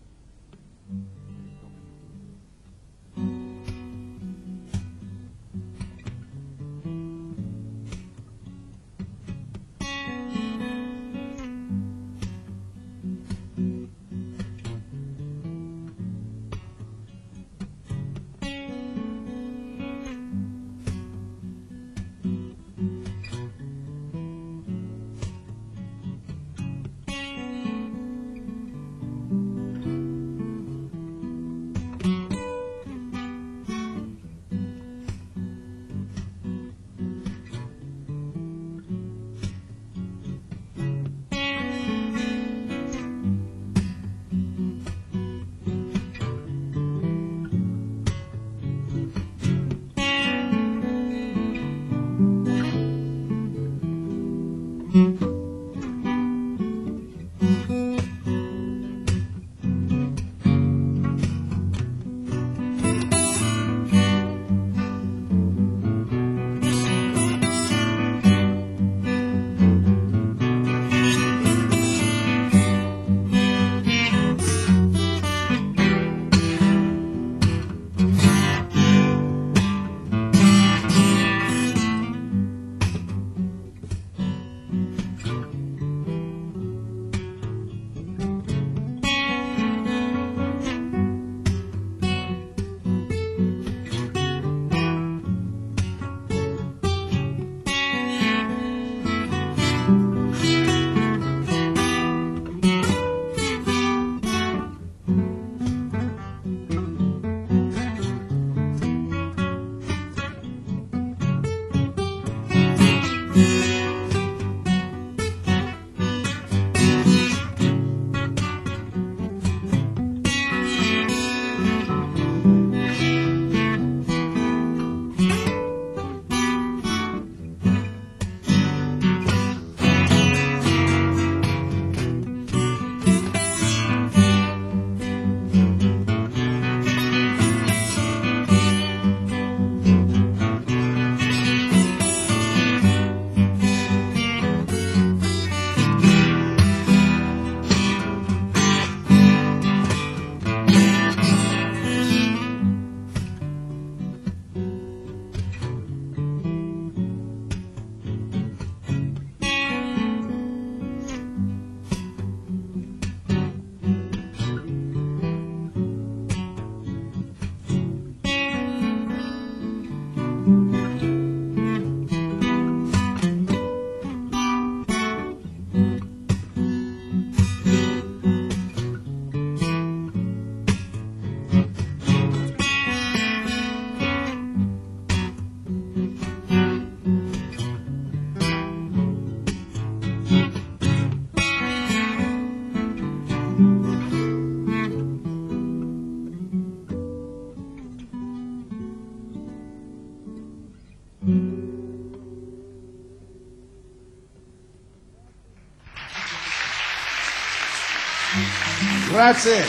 Grazie.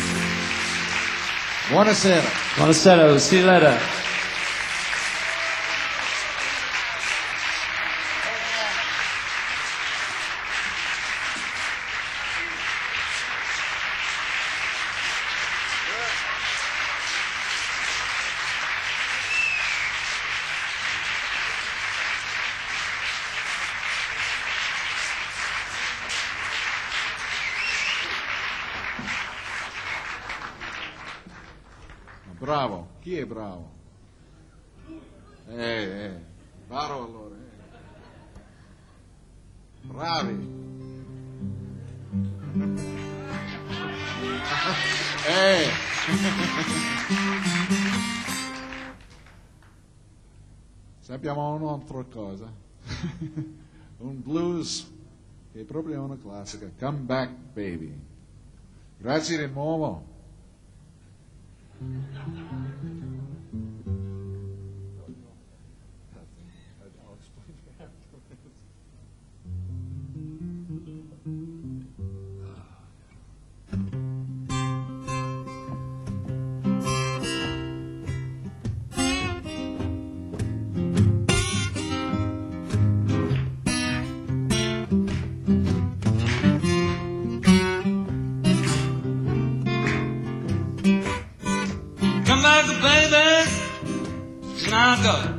Buonasera. Buonasera, see you later. bravo? Chi è bravo? Bravo allora. Bravi. Sappiamo un'altra cosa. Un blues che è proprio una classica. Come Back Baby. Grazie di nuovo. Come back, baby, and I'll go.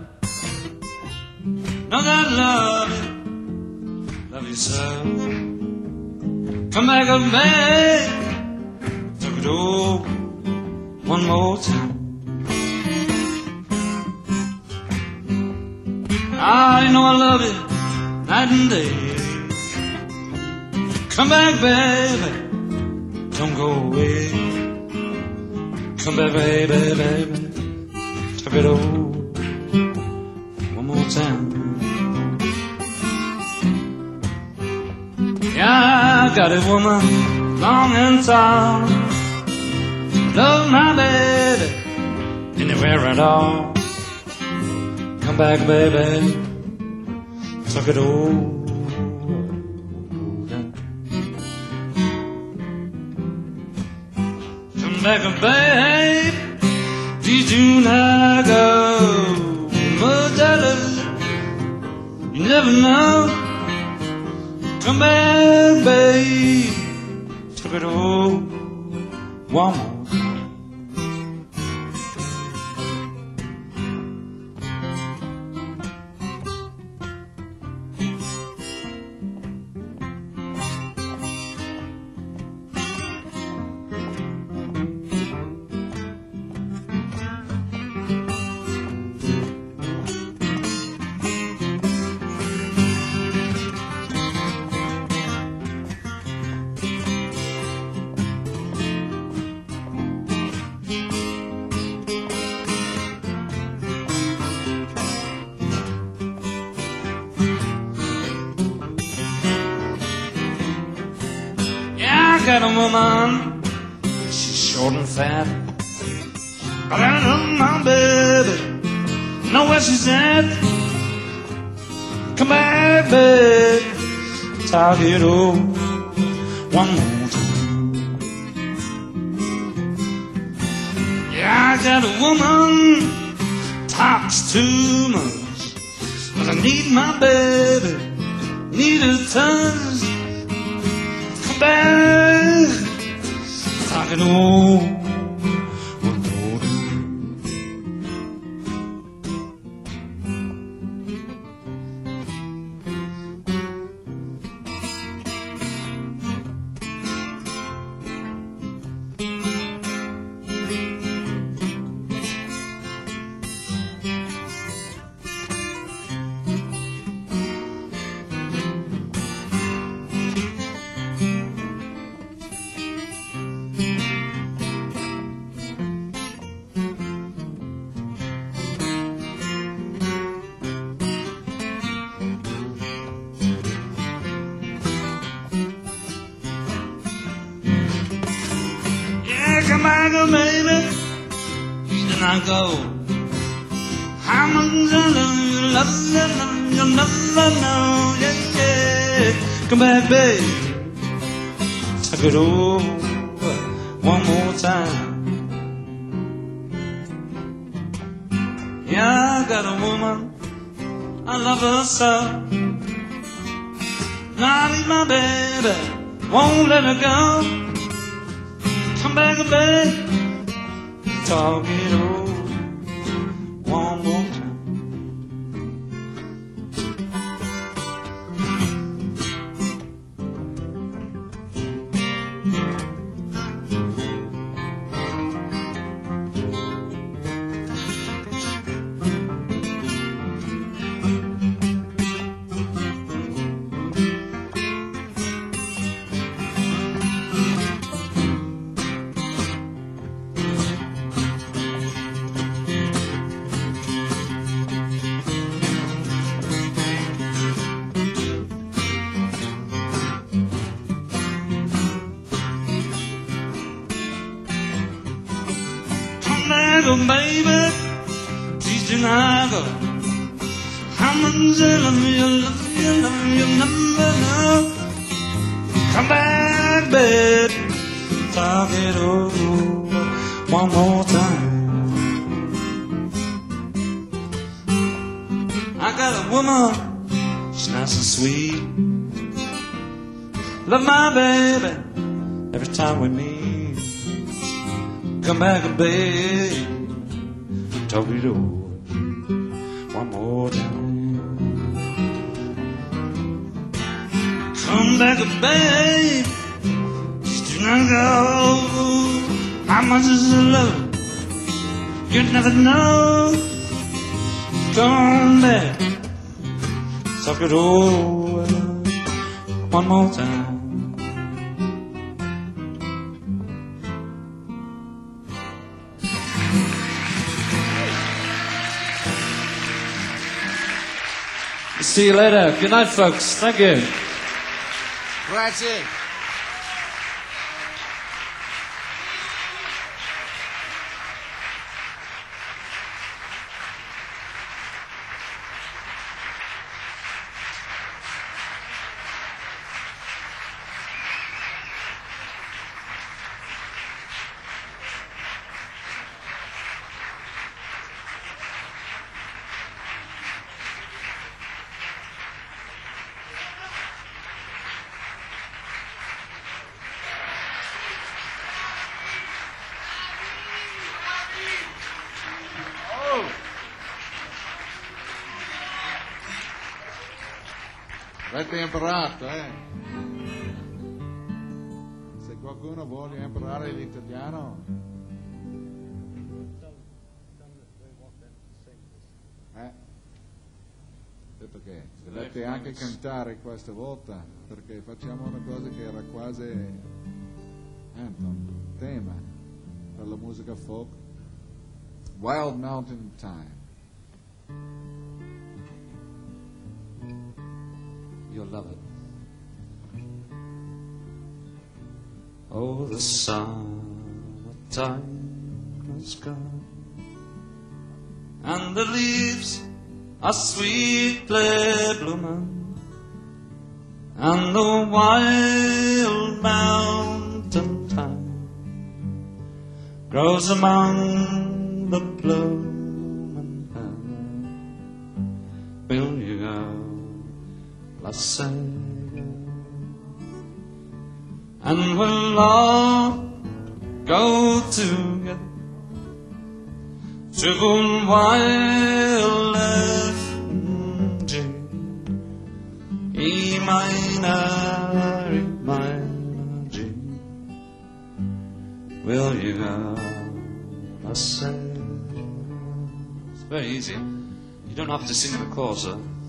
Know that love you so. Come back, baby, took it all one more time. I know I love you night and day. Come back, baby, don't go away. Come back, baby, baby, took it all one more time. Yeah, I got a woman long and tall. Love my baby anywhere at all. Come back, baby, took it all. Come back, babe, did you not go? More jealous, you never know. Come back, babe, took it all one more. I got a woman, she's short and fat, but I know my baby, know where she's at. Come back, baby, talk it over one more time. Yeah, I got a woman, talks too much, but I need my baby, need her touch. Come back, talk it over. Come back, baby, then I go. I'm yeah. Come back, baby, take it over one more time. Yeah, I got a woman, I love her so. Now I need my baby, won't let her go. Come back, babe, talk it over one more time. go, baby. Please do not go. How much I love you, love you, love you, never know. Come back, baby. Talk it over one more time. I got a woman, she's nice and sweet. Love my baby every time we meet. Come back, baby. Talk it over one more time. Come back, babe. Just do not go. How much is the love? You never know. Come back. Talk it over one more time. See you later. Good night, folks. Thank you. Grazie. Avete imparato, Se qualcuno vuole imparare l'italiano, detto che dovete anche cantare questa volta, perché facciamo una cosa che era quasi anthem, tema per la musica folk, Wild Mountain Time. You'll love it. Oh, the summertime has gone, and the leaves are sweetly blooming, and the wild mountain thyme grows among the blooming heather. Will you go? Let's sing, and we'll all go together to the wild F, G, E minor, G. Will you go? Let's sing. It's very easy. You don't have to sing the chorus.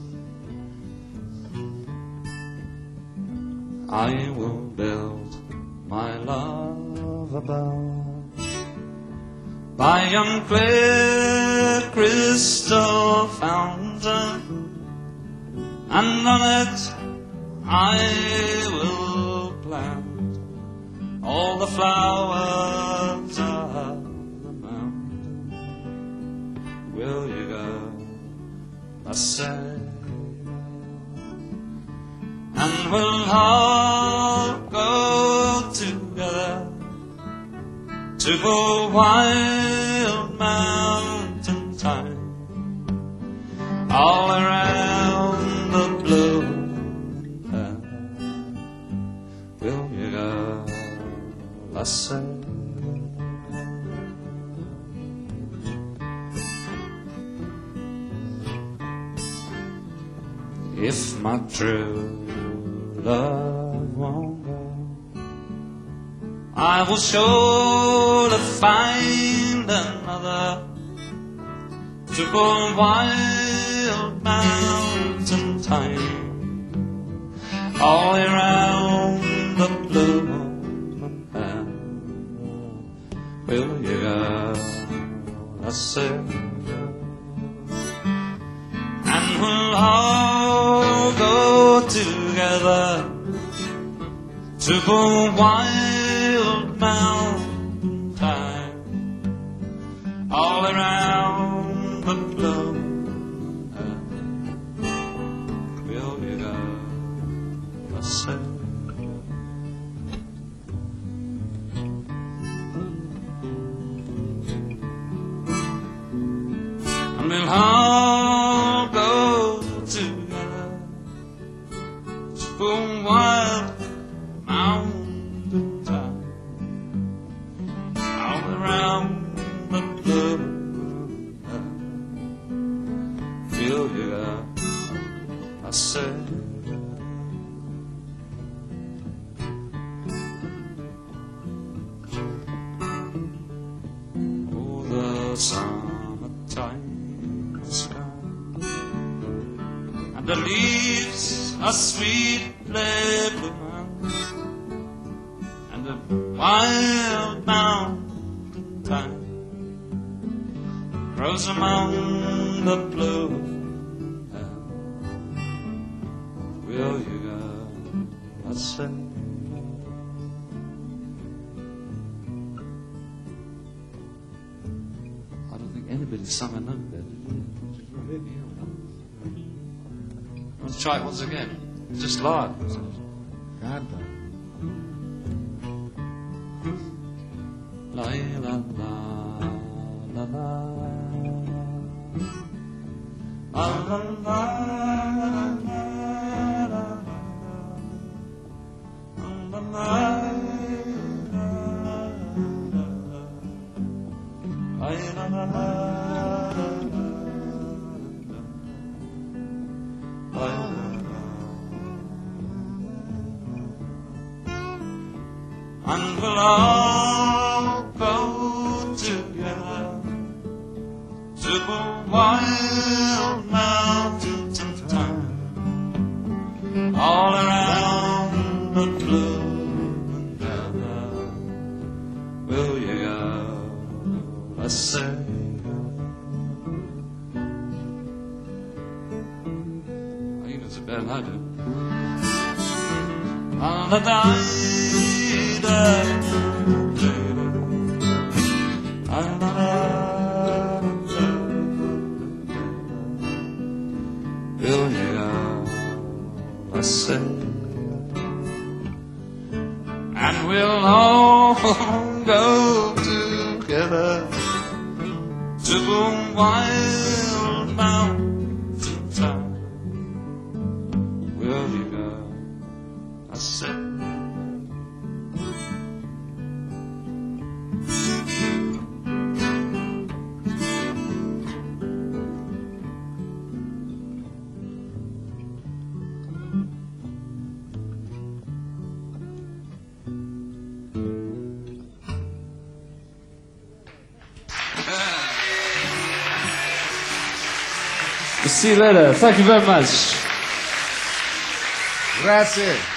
I will build my love above by yon clear crystal fountain, and on it I will plant all the flowers of the mountain. Will you go? I say. And we'll all go together to the wild mountain thyme, all around the blue earth. Will you go? I say. If my true love won't go, I will surely find another to go wild mountain thyme, all around the blue moon. Will you go? I say, and we'll all go together to the wild mountain thyme, all and we'll all go together to a wild mountain top, all around the blue. Feel you, I said. Oh, the summertime is gone, and the leaves are sweetly blooming, and the wild mountain thyme grows among the blue. Will you go? I say. I don't think anybody sung a note there, did you? Let's try it once again. Just live. Canta. La la la la la. La la la la. And we'll all go together to the wild mountains of time, all around the blue and weather. Will you go? I say. He knows it better than I do. On the will you go? I say. And we'll all go together to the wild mountain top. Will you go? I said. See you later. Thank you very much. Grazie.